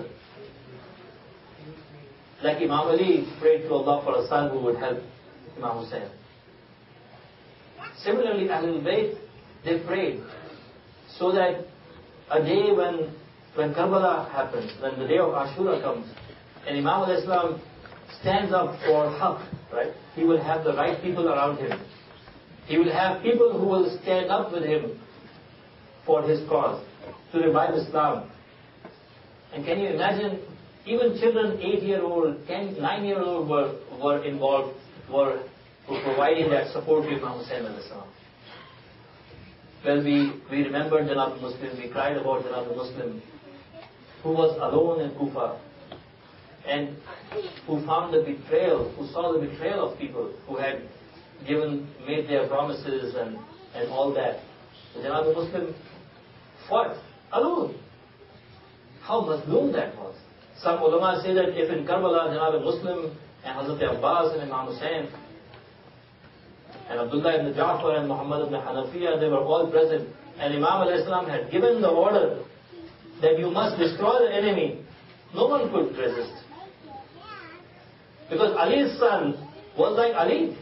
Like Imam Ali prayed to Allah for a son who would help Imam Hussein. Similarly, Ahlul Bayt, they prayed so that a day when when Karbala happens, when the day of Ashura comes, and Imam al-Islam stands up for Haqq, right? He will have the right people around him. He will have people who will stand up with him for his cause, to revive Islam. And can you imagine, even children, eight-year-old, ten, nine-year-old were, were involved, were, were providing that support to Imam Hussein al-Islam. Well, we, we remembered Janab Muslim, we cried about Janab Muslim. who was alone in Kufa and who found the betrayal, who saw the betrayal of people who had given, made their promises and, and all that. So Janab Muslim fought alone. How mazloom that was. Some ulama say that if in Karbala, Janab Muslim and Hazrat Abbas and Imam Hussain and Abdullah ibn Ja'far and Muhammad ibn Hanafiya, they were all present. And Imam al-Islam had given the order that you must destroy the enemy. No one could resist. Because Ali's son was like Ali.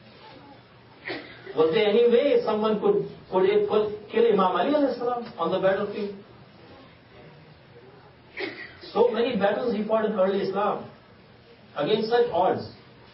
Was there any way someone could, could, could kill Imam Ali alayhi salam on the battlefield? So many battles he fought in early Islam against such odds.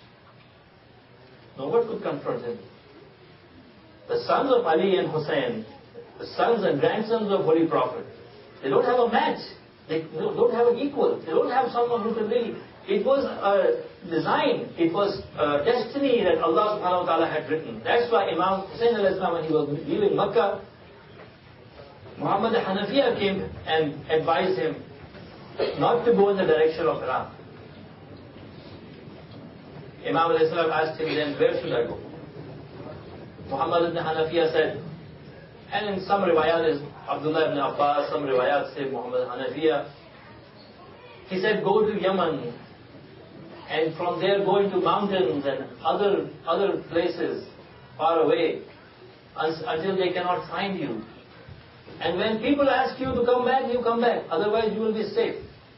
No one could confront him. The sons of Ali and Hussein, the sons and grandsons of Holy Prophet, they don't have a match. They don't have an equal. They don't have someone who can really... It was a design. It was a destiny that Allah subhanahu wa ta'ala had written. That's why Imam Hussain alayhi salam, when he was leaving Makkah, Muhammad Hanafiya came and advised him not to go in the direction of Iraq. Imam alayhi salam asked him then, where should I go? Muhammad ibn Hanafiya said, and in some riwayat is Abdullah ibn Abbas, some riwayat say Muhammad Hanafiya. He said, go to Yemen, and from there go into mountains and other other places far away until they cannot find you. And when people ask you to come back, you come back. Otherwise you will be safe.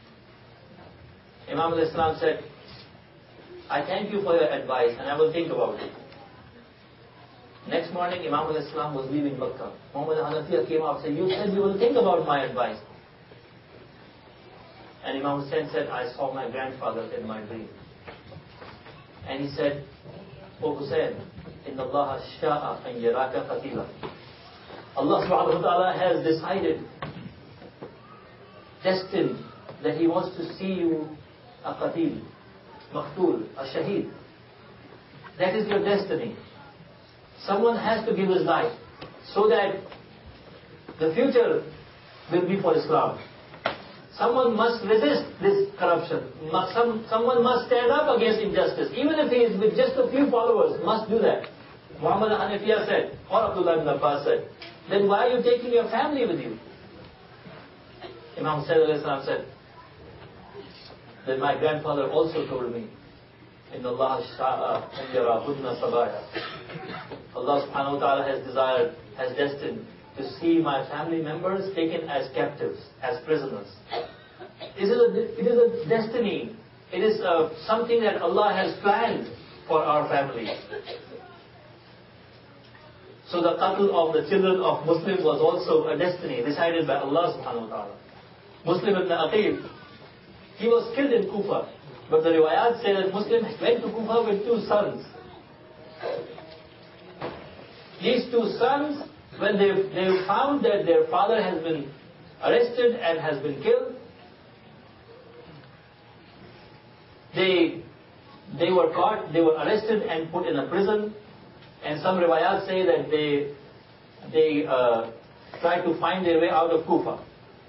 Imam al-Islam said, I thank you for your advice and I will think about it. Next morning, Imam al-Islam was leaving Makkah. Muhammad Hanafiya came up and said, you said you will think about my advice. And Imam Hussain said, I saw my grandfather in my dream. And he said, O Hussain, Inna Allah sha'a an yaraka qatila. Allah subhanahu wa ta'ala has decided, destined, that He wants to see you a qatil, maqtul, a shaheed. That is your destiny. Someone has to give his life so that the future will be for Islam. Someone must resist this corruption. Some, someone must stand up against injustice. Even if he is with just a few followers, must do that. Muhammad Hanafiya said, or Abdullah ibn Abbas said, then why are you taking your family with you? Imam Hussain said, then my grandfather also told me, Inna Allah sha'a an yarahunna sabaya. Allah subhanahu wa ta'ala has desired, has destined to see my family members taken as captives, as prisoners. It is a, it is a destiny. It is uh, something that Allah has planned for our family. So the qatl of the children of Muslims was also a destiny decided by Allah subhanahu wa ta'ala. Muslim ibn Aqil, he was killed in Kufa. But the riwayat say that Muslim went to Kufa with two sons. These two sons, when they, they found that their father has been arrested and has been killed, they, they were caught, they were arrested and put in a prison. And some riwayat say that they, they uh, tried to find their way out of Kufa.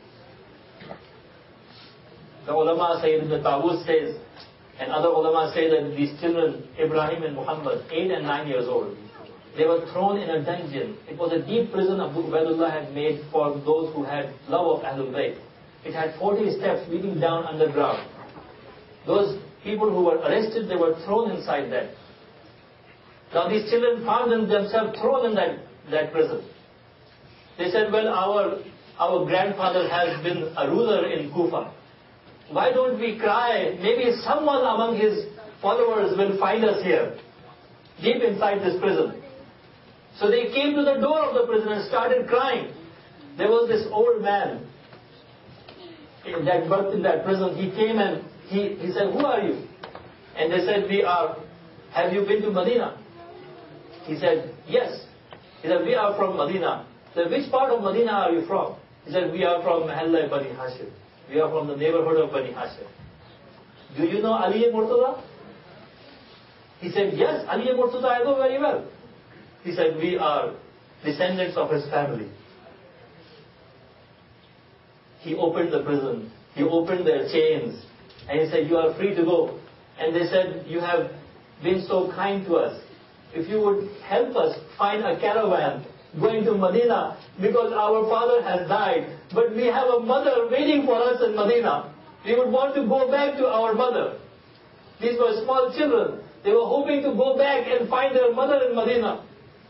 The ulama, Sayyid ibn Tawus says, and other ulama say that these children, Ibrahim and Muhammad, eight and nine years old, they were thrown in a dungeon. It was a deep prison Abu Ubaidullah had made for those who had love of Ahlul Bayt. It had forty steps leading down underground. Those people who were arrested, they were thrown inside that. Now these children found themselves thrown in that, that prison. They said, well, our, our grandfather has been a ruler in Kufa. Why don't we cry? Maybe someone among his followers will find us here, deep inside this prison. So they came to the door of the prison and started crying. There was this old man in that birth in that prison. He came and he, he said, who are you? And they said, we are, have you been to Medina? He said, yes. He said, we are from Medina. He said, which part of Medina are you from? He said, we are from Mahalla Bani Hashim. We are from the neighborhood of Bani Hashim. Do you know Ali Murtada? He said, yes, Ali Murtada I know very well. He said, we are descendants of his family. He opened the prison he opened their chains and he said, you are free to go. And they said, you have been so kind to us. If you would help us find a caravan going to Medina, because our father has died, but we have a mother waiting for us in Medina. We would want to go back to our mother. These were small children. They were hoping to go back and find their mother in Medina.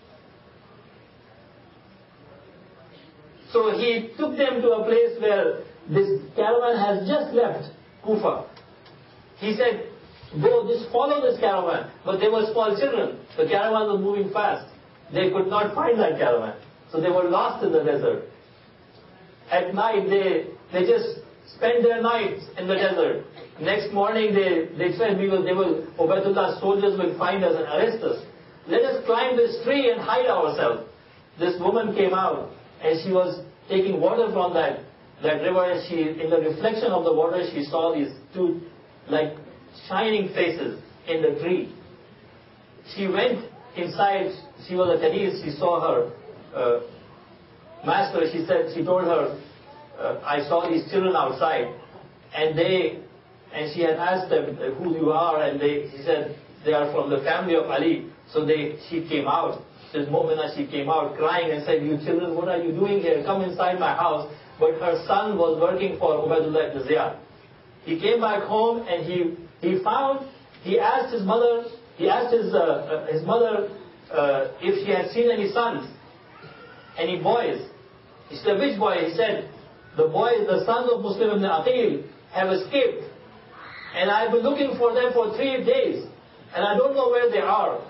So he took them to a place where this caravan has just left Kufa. He said, go, just follow this caravan. But they were small children. The caravan was moving fast. They could not find that caravan. So they were lost in the desert. At night, they, they just spent their nights in the desert. Next morning, they, they said, we will, they will, Ubaydullah's soldiers will find us and arrest us. Let us climb this tree and hide ourselves. This woman came out and she was taking water from that, that river, and she, in the reflection of the water, she saw these two, like, shining faces in the tree. She went inside. She was a Kaniz. She saw her uh, master. She said, she told her, uh, I saw these children outside, and they, and she had asked them who you are, and they, she said, they are from the family of Ali. So they, she came out. This Mu'mina, she came out crying and said, you children, what are you doing here? Come inside my house. But her son was working for Ubaydullah ibn Ziyad. He came back home and he, he found, he asked his mother, he asked his, uh, his mother uh, if she had seen any sons, any boys. He said, which boy? He said, the boys, the sons of Muslim ibn Aqil have escaped. And I've been looking for them for three days. And I don't know where they are.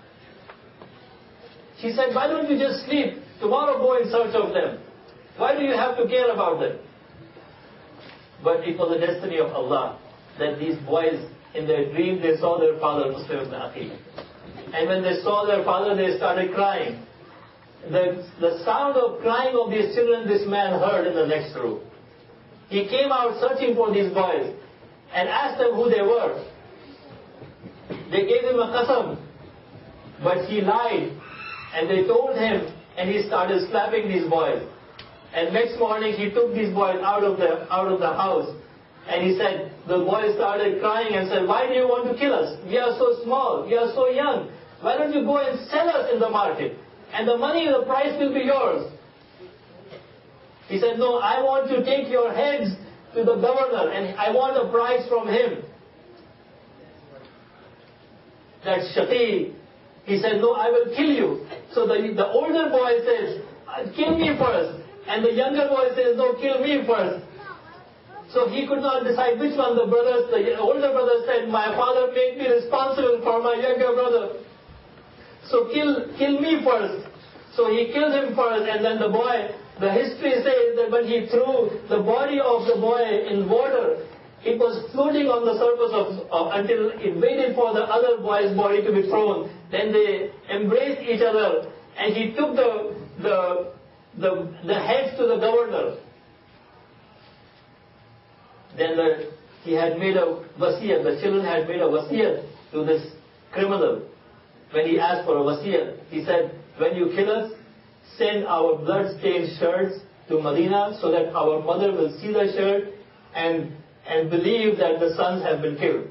She said, why don't you just sleep? Tomorrow go in search of them. Why do you have to care about them? But it was the destiny of Allah that these boys, in their dream, they saw their father, Muslim ibn Aqil. And when they saw their father, they started crying. The, the sound of crying of these children, this man heard in the next room. He came out searching for these boys and asked them who they were. They gave him a qasam, but he lied. And they told him, and he started slapping these boys. And next morning he took these boys out of the out of the house. And he said, the boys started crying and said, why do you want to kill us? We are so small, we are so young. Why don't you go and sell us in the market? And the money, the price will be yours. He said, no, I want to take your heads to the governor and I want a price from him. That's Shaqi. He said, no, I will kill you. So the, the older boy says, kill me first. And the younger boy says, no, kill me first. So he could not decide which one. The brothers, the older brother said, my father made me responsible for my younger brother. So kill, kill me first. So he killed him first, and then the boy, the history says that when he threw the body of the boy in water, it was floating on the surface of, of until it waited for the other boy's body to be thrown. Then they embraced each other, and he took the the the, the heads to the governor. Then the, he had made a wasiyat. The children had made a wasiyat to this criminal. When he asked for a wasiyat, he said, when you kill us, send our blood-stained shirts to Medina so that our mother will see the shirt and and believe that the sons have been killed.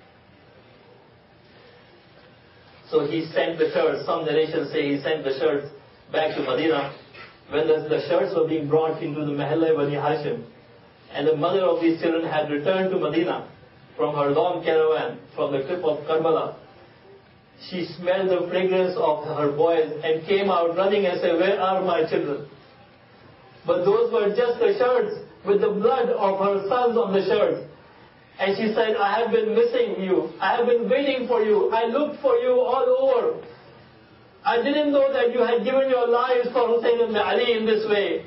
So he sent the shirts. Some narrations say he sent the shirts back to Medina. When the, the shirts were being brought into the Mahalla Bani Hashim, and the mother of these children had returned to Medina from her long caravan from the trip of Karbala, she smelled the fragrance of her boys and came out running and said, where are my children? But those were just the shirts with the blood of her sons on the shirts. And she said, I have been missing you. I have been waiting for you. I looked for you all over. I didn't know that you had given your lives for Hussein ibn Ali in this way.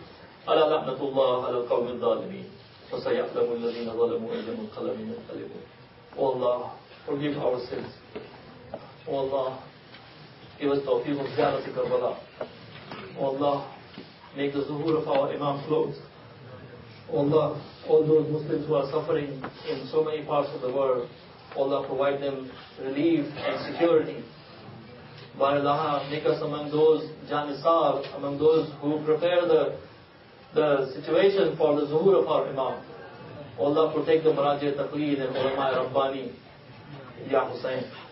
Oh Allah, forgive our sins. Oh Allah, give us tawfiq of ziyarat Karbala. Oh Allah, make the zuhur of our Imam close. Oh Allah, all those Muslims who are suffering in so many parts of the world, oh Allah, provide them relief and security. By Allah, make us among those Janisar, among those who prepare the, the situation for the zuhur of our Imam. Allah protect the Maraji Taqleed and Ulama Rabbani, Ya Hussain.